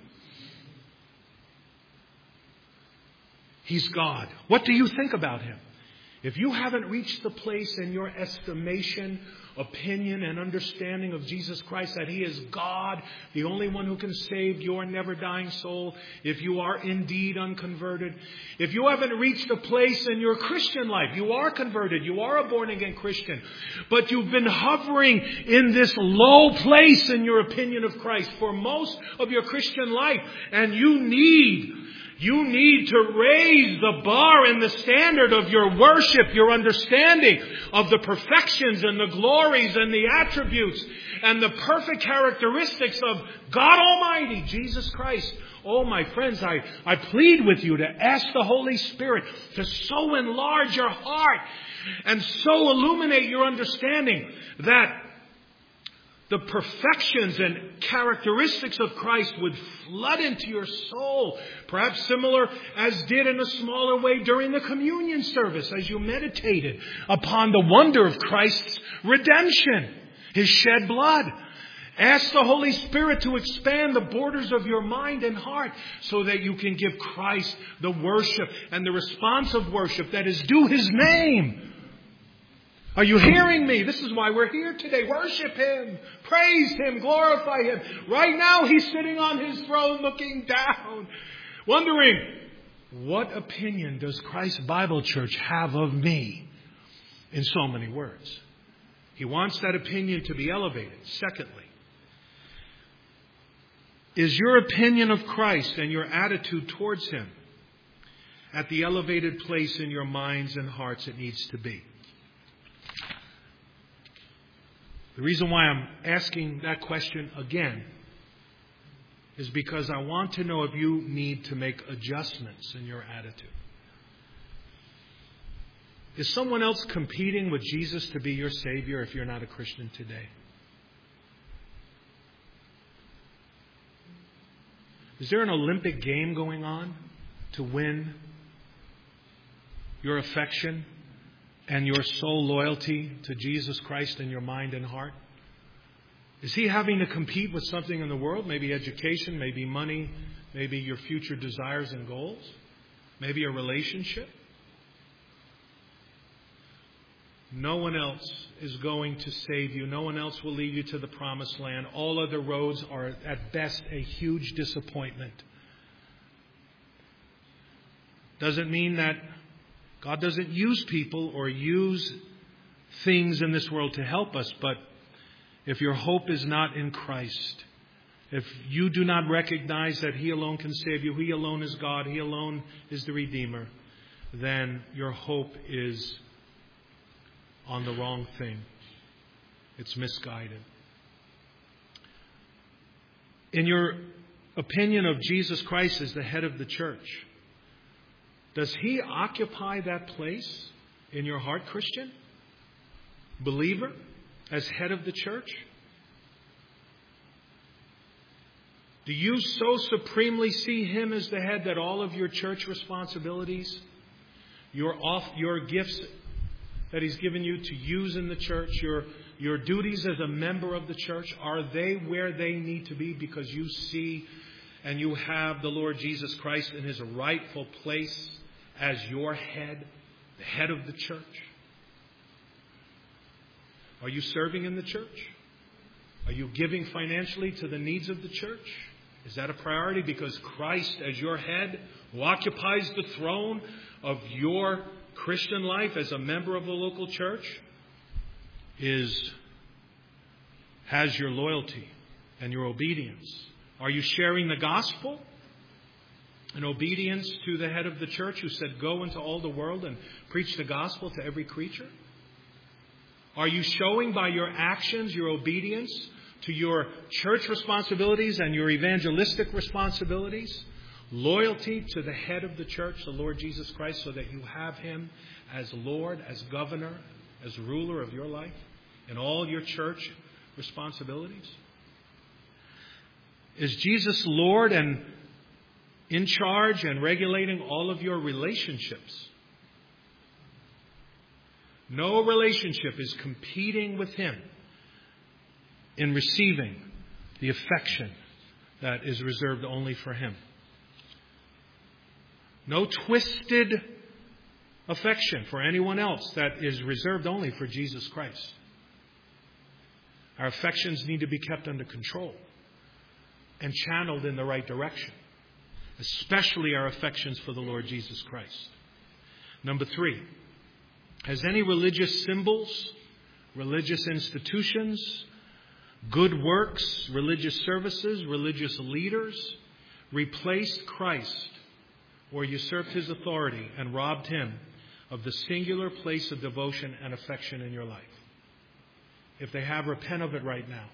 He's God. What do you think about Him? If you haven't reached the place in your estimation opinion and understanding of Jesus Christ, that He is God, the only one who can save your never dying soul, if you are indeed unconverted, if you haven't reached a place in your Christian life, you are converted, you are a born again Christian, but you've been hovering in this low place in your opinion of Christ for most of your Christian life, and you need You need to raise the bar and the standard of your worship, your understanding of the perfections and the glories and the attributes and the perfect characteristics of God Almighty, Jesus Christ. Oh, my friends, I, I plead with you to ask the Holy Spirit to so enlarge your heart and so illuminate your understanding that the perfections and characteristics of Christ would flood into your soul, perhaps similar as did in a smaller way during the communion service as you meditated upon the wonder of Christ's redemption, His shed blood. Ask the Holy Spirit to expand the borders of your mind and heart so that you can give Christ the worship and the responsive worship that is due His name. Are you hearing me? This is why we're here today. Worship Him. Praise Him. Glorify Him. Right now He's sitting on His throne looking down, wondering, what opinion does Christ Bible Church have of me? In so many words. He wants that opinion to be elevated. Secondly, is your opinion of Christ and your attitude towards Him at the elevated place in your minds and hearts it needs to be? The reason why I'm asking that question again is because I want to know if you need to make adjustments in your attitude. Is someone else competing with Jesus to be your Savior if you're not a Christian today? Is there an Olympic game going on to win your affection and your sole loyalty to Jesus Christ in your mind and heart? Is He having to compete with something in the world? Maybe education, maybe money, maybe your future desires and goals, maybe a relationship? No one else is going to save you. No one else will lead you to the promised land. All other roads are at best a huge disappointment. Doesn't mean that God doesn't use people or use things in this world to help us, but if your hope is not in Christ, if you do not recognize that He alone can save you, He alone is God, He alone is the Redeemer, then your hope is on the wrong thing. It's misguided. In your opinion of Jesus Christ as the head of the church, does He occupy that place in your heart, Christian? Believer, as head of the church? Do you so supremely see Him as the head that all of your church responsibilities, your off, your gifts that He's given you to use in the church, your, your duties as a member of the church, are they where they need to be because you see and you have the Lord Jesus Christ in His rightful place as your head, the head of the church? Are you serving in the church? Are you giving financially to the needs of the church? Is that a priority? Because Christ, as your head, who occupies the throne of your Christian life as a member of the local church, is has your loyalty and your obedience. Are you sharing the gospel in obedience to the head of the church who said, go into all the world and preach the gospel to every creature? Are you showing by your actions, your obedience to your church responsibilities and your evangelistic responsibilities, loyalty to the head of the church, the Lord Jesus Christ, so that you have Him as Lord, as governor, as ruler of your life and all your church responsibilities? Is Jesus Lord and in charge and regulating all of your relationships? No relationship is competing with Him in receiving the affection that is reserved only for Him. No twisted affection for anyone else that is reserved only for Jesus Christ. Our affections need to be kept under control and channeled in the right direction, especially our affections for the Lord Jesus Christ. Number three, has any religious symbols, religious institutions, good works, religious services, religious leaders replaced Christ or usurped his authority and robbed him of the singular place of devotion and affection in your life? If they have, repent of it right now.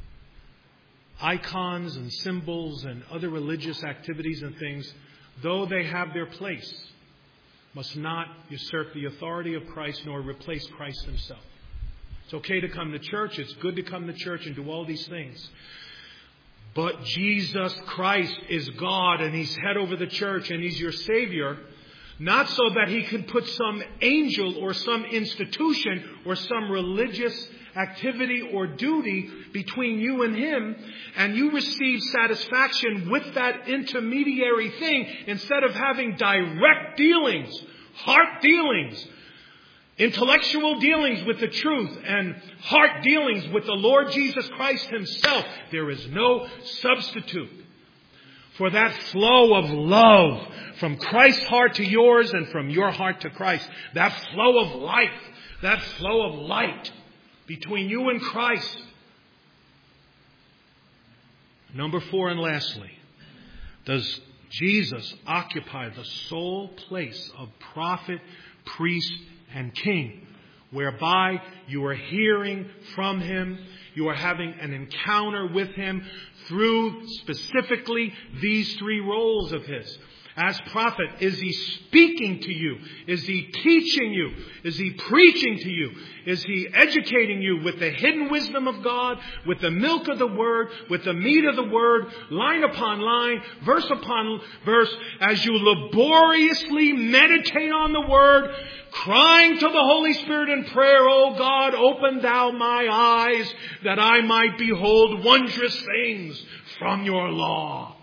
Icons and symbols and other religious activities and things, though they have their place, must not usurp the authority of Christ nor replace Christ himself. It's okay to come to church. It's good to come to church and do all these things. But Jesus Christ is God, and he's head over the church, and he's your Savior. Not so that he could put some angel or some institution or some religious activity or duty between you and him, and you receive satisfaction with that intermediary thing instead of having direct dealings, heart dealings, intellectual dealings with the truth, and heart dealings with the Lord Jesus Christ himself. There is no substitute for that flow of love from Christ's heart to yours and from your heart to Christ. That flow of life, that flow of light between you and Christ. Number four, and lastly, does Jesus occupy the sole place of prophet, priest, and king, whereby you are hearing from him, you are having an encounter with him through specifically these three roles of his? As prophet, is he speaking to you? Is he teaching you? Is he preaching to you? Is he educating you with the hidden wisdom of God, with the milk of the Word, with the meat of the Word, line upon line, verse upon verse, as you laboriously meditate on the Word, crying to the Holy Spirit in prayer, "O God, open thou my eyes, that I might behold wondrous things from your law."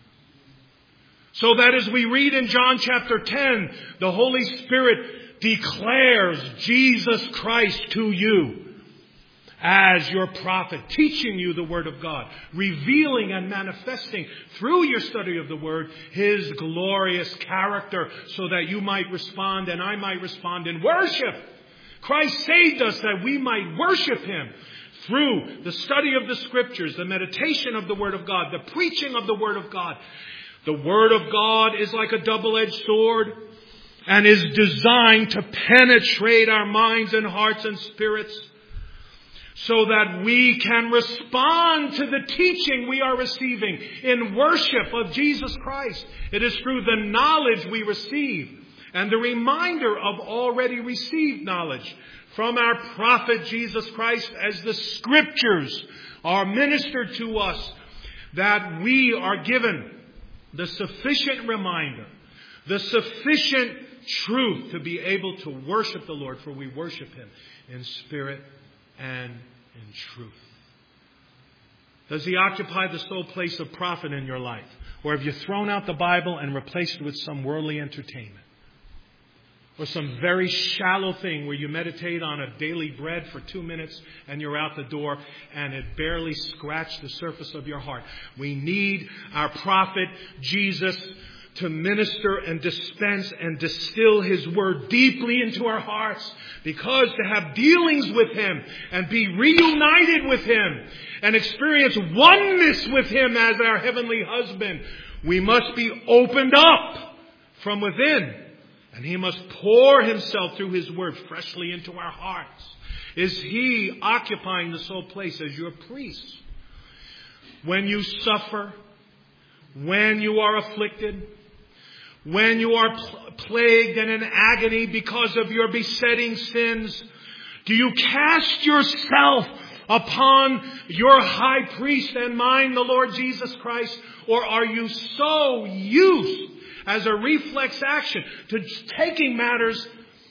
So that as we read in John chapter ten, the Holy Spirit declares Jesus Christ to you as your prophet, teaching you the Word of God, revealing and manifesting through your study of the Word his glorious character, so that you might respond and I might respond in worship. Christ saved us that we might worship him through the study of the Scriptures, the meditation of the Word of God, the preaching of the Word of God. The Word of God is like a double-edged sword and is designed to penetrate our minds and hearts and spirits so that we can respond to the teaching we are receiving in worship of Jesus Christ. It is through the knowledge we receive and the reminder of already received knowledge from our prophet Jesus Christ as the Scriptures are ministered to us that we are given the sufficient reminder, the sufficient truth to be able to worship the Lord, for we worship him in spirit and in truth. Does he occupy the sole place of prophet in your life? Or have you thrown out the Bible and replaced it with some worldly entertainment? Or some very shallow thing where you meditate on a daily bread for two minutes and you're out the door and it barely scratched the surface of your heart. We need our prophet Jesus to minister and dispense and distill his word deeply into our hearts, because to have dealings with him and be reunited with him and experience oneness with him as our heavenly husband, we must be opened up from within. And he must pour himself through his word freshly into our hearts. Is he occupying the sole place as your priest? When you suffer, when you are afflicted, when you are pl- plagued and in agony because of your besetting sins, do you cast yourself upon your high priest and mine, the Lord Jesus Christ? Or are you so used as a reflex action to taking matters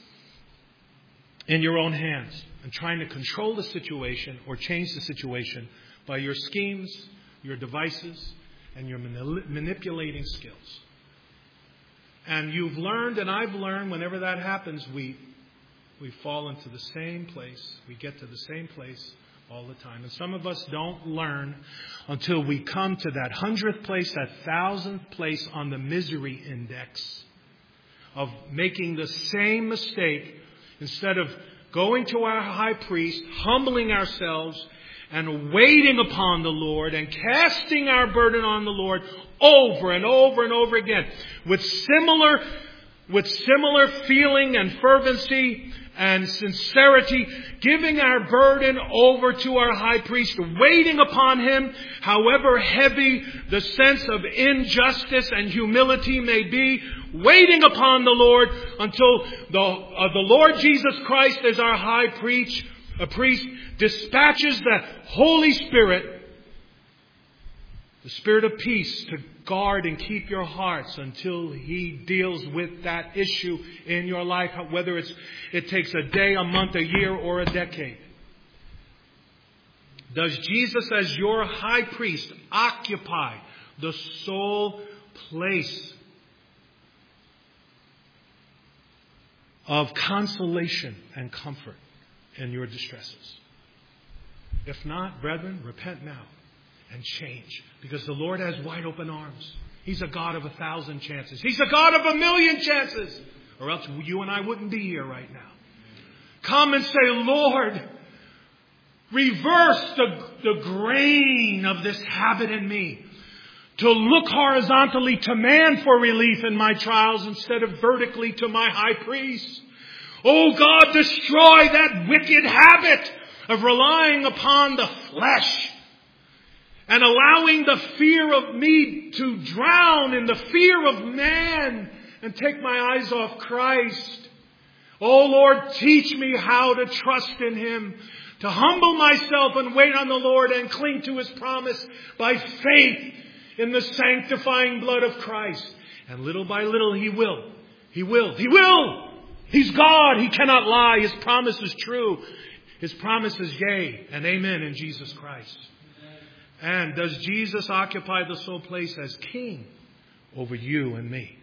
in your own hands and trying to control the situation or change the situation by your schemes, your devices, and your manip- manipulating skills? And you've learned, and I've learned, whenever that happens, we we fall into the same place. We get to the same place all the time. And some of us don't learn until we come to that hundredth place, that thousandth place on the misery index of making the same mistake instead of going to our high priest, humbling ourselves and waiting upon the Lord and casting our burden on the Lord over and over and over again with similar, with similar feeling and fervency and sincerity, giving our burden over to our high priest, waiting upon him, however heavy the sense of injustice and humility may be, waiting upon the Lord until the, uh, the Lord Jesus Christ as our high priest, a priest, dispatches the Holy Spirit, the Spirit of peace, to guard and keep your hearts until He deals with that issue in your life, whether it's it takes a day, a month, a year, or a decade. Does Jesus as your high priest occupy the sole place of consolation and comfort in your distresses? If not, brethren, repent now and change. Because the Lord has wide open arms. He's a God of a thousand chances. He's a God of a million chances. Or else you and I wouldn't be here right now. Come and say, Lord, reverse the, the grain of this habit in me. To look horizontally to man for relief in my trials instead of vertically to my high priest. Oh God, destroy that wicked habit of relying upon the flesh and allowing the fear of me to drown in the fear of man and take my eyes off Christ. Oh Lord, teach me how to trust in Him, to humble myself and wait on the Lord and cling to His promise by faith in the sanctifying blood of Christ. And little by little He will. He will. He will. He's God. He cannot lie. His promise is true. His promise is yea and amen in Jesus Christ. And does Jesus occupy the sole place as King over you and me?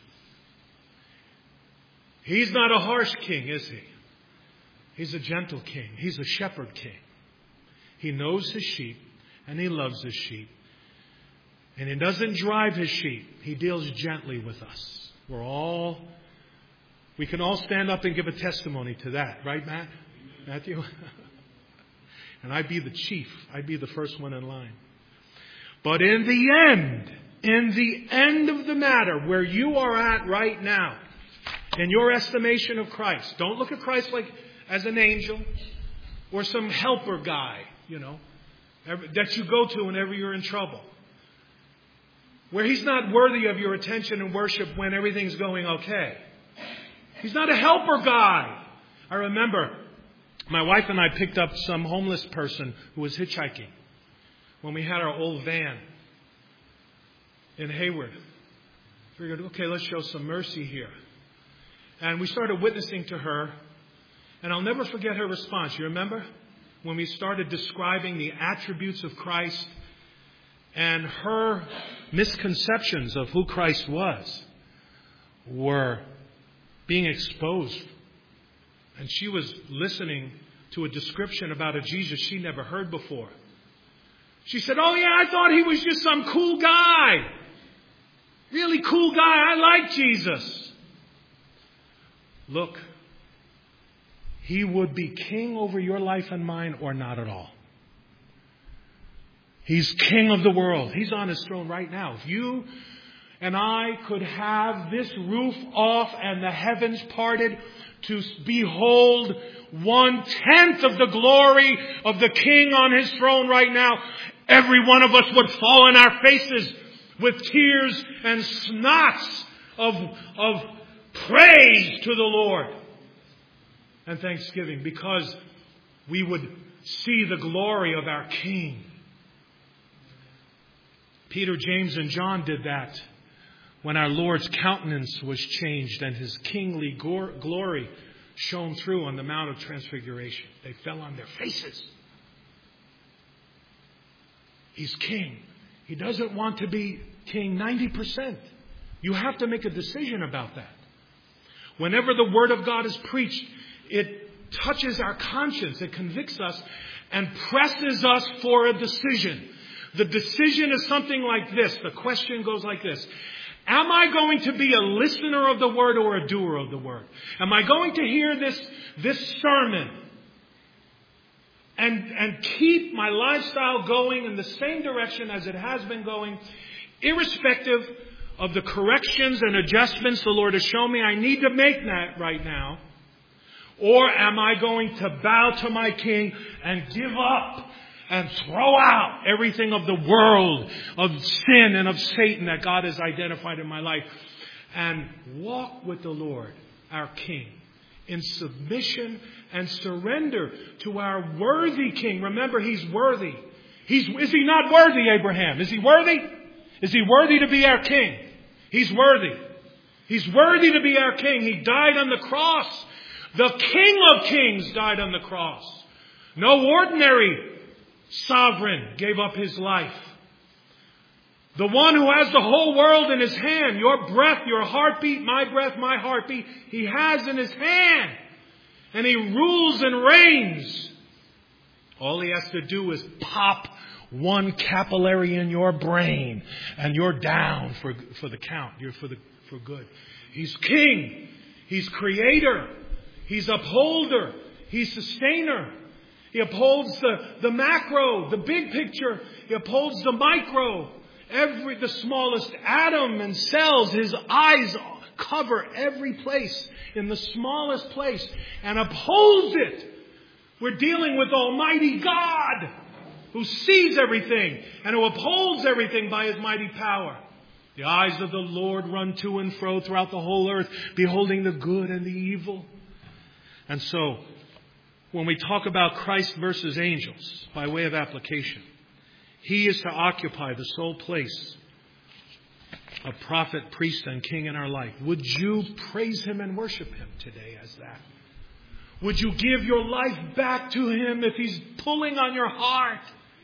He's not a harsh king, is he? He's a gentle king. He's a shepherd king. He knows his sheep and he loves his sheep. And he doesn't drive his sheep. He deals gently with us. We're all, we can all stand up and give a testimony to that. Right, Matt? Matthew? And I'd be the chief. I'd be the first one in line. But in the end, in the end of the matter, where you are at right now, in your estimation of Christ, don't look at Christ like as an angel or some helper guy, you know, that you go to whenever you're in trouble. Where He's not worthy of your attention and worship when everything's going okay. He's not a helper guy. I remember my wife and I picked up some homeless person who was hitchhiking when we had our old van in Hayward. We figured, okay, let's show some mercy here. And we started witnessing to her. And I'll never forget her response. You remember? When we started describing the attributes of Christ and her misconceptions of who Christ was were being exposed. And she was listening to a description about a Jesus she never heard before. She said, oh yeah, I thought He was just some cool guy. Really cool guy. I like Jesus. Look, He would be king over your life and mine or not at all. He's king of the world. He's on His throne right now. If you and I could have this roof off and the heavens parted to behold one-tenth of the glory of the King on His throne right now, every one of us would fall on our faces with tears and snots of, of praise to the Lord and thanksgiving, because we would see the glory of our King. Peter, James, and John did that when our Lord's countenance was changed and His kingly glory shone through on the Mount of Transfiguration. They fell on their faces. He's king. He doesn't want to be king ninety percent. You have to make a decision about that. Whenever the Word of God is preached, it touches our conscience. It convicts us. and presses us for a decision. The decision is something like this. The question goes like this. Am I going to be a listener of the word or a doer of the word? Am I going to hear this, this sermon and, and keep my lifestyle going in the same direction as it has been going, irrespective of the corrections and adjustments the Lord has shown me I need to make that right now? Or am I going to bow to my King and give up and throw out everything of the world, of sin and of Satan that God has identified in my life, and walk with the Lord, our King, in submission and surrender to our worthy King? Remember, He's worthy. He's, is He not worthy, Abraham? Is He worthy? Is He worthy to be our King? He's worthy. He's worthy to be our King. He died on the cross. The King of Kings died on the cross. No ordinary sovereign gave up His life. The one who has the whole world in His hand, your breath, your heartbeat, my breath, my heartbeat, He has in His hand. And He rules and reigns. All He has to do is pop one capillary in your brain and you're down for, for the count. You're for the, for good. He's King. He's Creator. He's Upholder. He's Sustainer. He upholds the, the macro, the big picture. He upholds the micro, every the smallest atom and cells. His eyes cover every place in the smallest place and upholds it. We're dealing with Almighty God, who sees everything and who upholds everything by His mighty power. The eyes of the Lord run to and fro throughout the whole earth, beholding the good and the evil. And so, when we talk about Christ versus angels, by way of application, He is to occupy the sole place of prophet, priest, and king in our life. Would you praise Him and worship Him today as that? Would you give your life back to Him if He's pulling on your heart?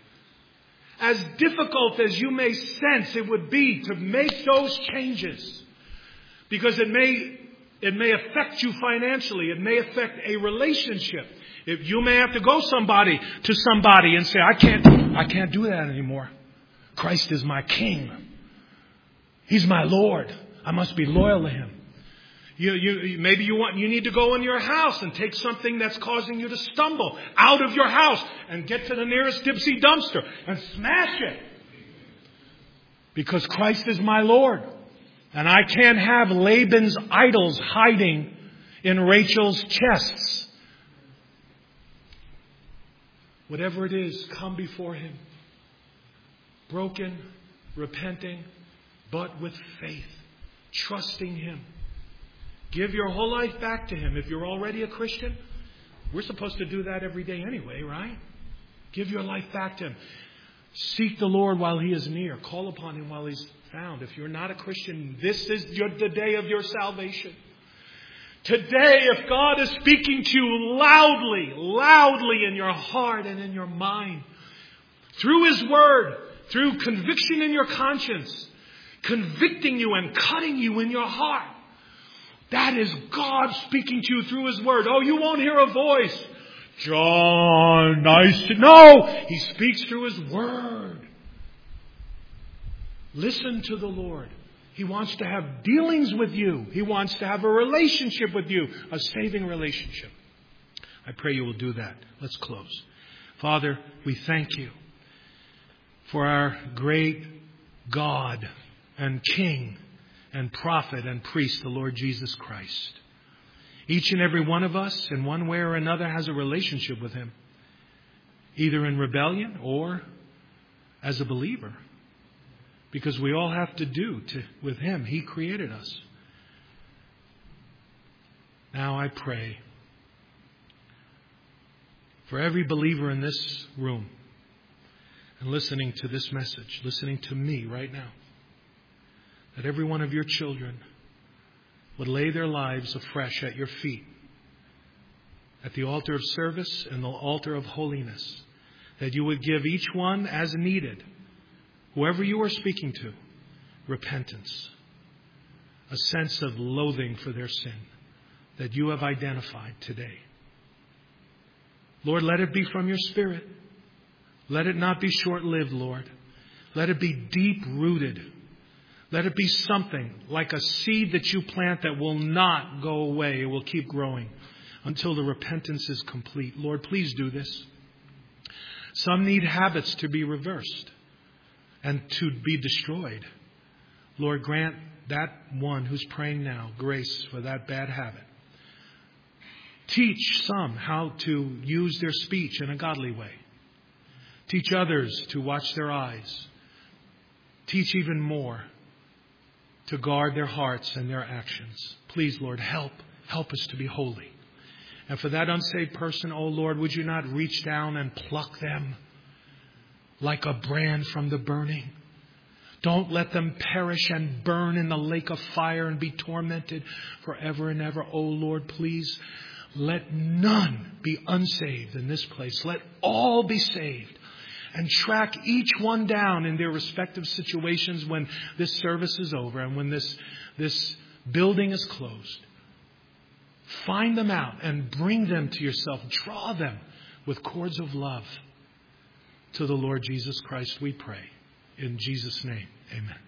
As difficult as you may sense it would be to make those changes, because it may it may affect you financially, it may affect a relationship. If you may have to go somebody to somebody and say, I can't I can't do that anymore. Christ is my King. He's my Lord. I must be loyal to Him. You, you, maybe you want, you need to go in your house and take something that's causing you to stumble out of your house and get to the nearest Dipsy dumpster and smash it. Because Christ is my Lord. And I can't have Laban's idols hiding in Rachel's chests. Whatever it is, come before Him. Broken, repenting, but with faith. Trusting Him. Give your whole life back to Him. If you're already a Christian, we're supposed to do that every day anyway, right? Give your life back to Him. Seek the Lord while He is near. Call upon Him while He's found. If you're not a Christian, this is your, the day of your salvation. Today, if God is speaking to you loudly, loudly in your heart and in your mind, through His Word, through conviction in your conscience, convicting you and cutting you in your heart, that is God speaking to you through His Word. Oh, you won't hear a voice. John, nice to know. He speaks through His Word. Listen to the Lord. He wants to have dealings with you. He wants to have a relationship with you. A saving relationship. I pray you will do that. Let's close. Father, we thank you for our great God and King and prophet and priest, the Lord Jesus Christ. Each and every one of us, in one way or another, has a relationship with Him, either in rebellion or as a believer, because we all have to do to, with Him. He created us. Now I pray for every believer in this room and listening to this message, listening to me right now, that every one of your children would lay their lives afresh at your feet, at the altar of service and the altar of holiness, that you would give each one as needed, whoever you are speaking to, repentance, a sense of loathing for their sin that you have identified today. Lord, let it be from your Spirit. Let it not be short-lived, Lord. Let it be deep-rooted. Let it be something like a seed that you plant that will not go away. It will keep growing until the repentance is complete. Lord, please do this. Some need habits to be reversed and to be destroyed. Lord, grant that one who's praying now grace for that bad habit. Teach some how to use their speech in a godly way. Teach others to watch their eyes. Teach even more to guard their hearts and their actions. Please, Lord, help. Help us to be holy. And for that unsaved person, oh Lord, would you not reach down and pluck them like a brand from the burning? Don't let them perish and burn in the lake of fire and be tormented forever and ever. Oh Lord, please let none be unsaved in this place. Let all be saved. And track each one down in their respective situations when this service is over and when this, this building is closed. Find them out and bring them to yourself. Draw them with cords of love to the Lord Jesus Christ, we pray. In Jesus' name, amen.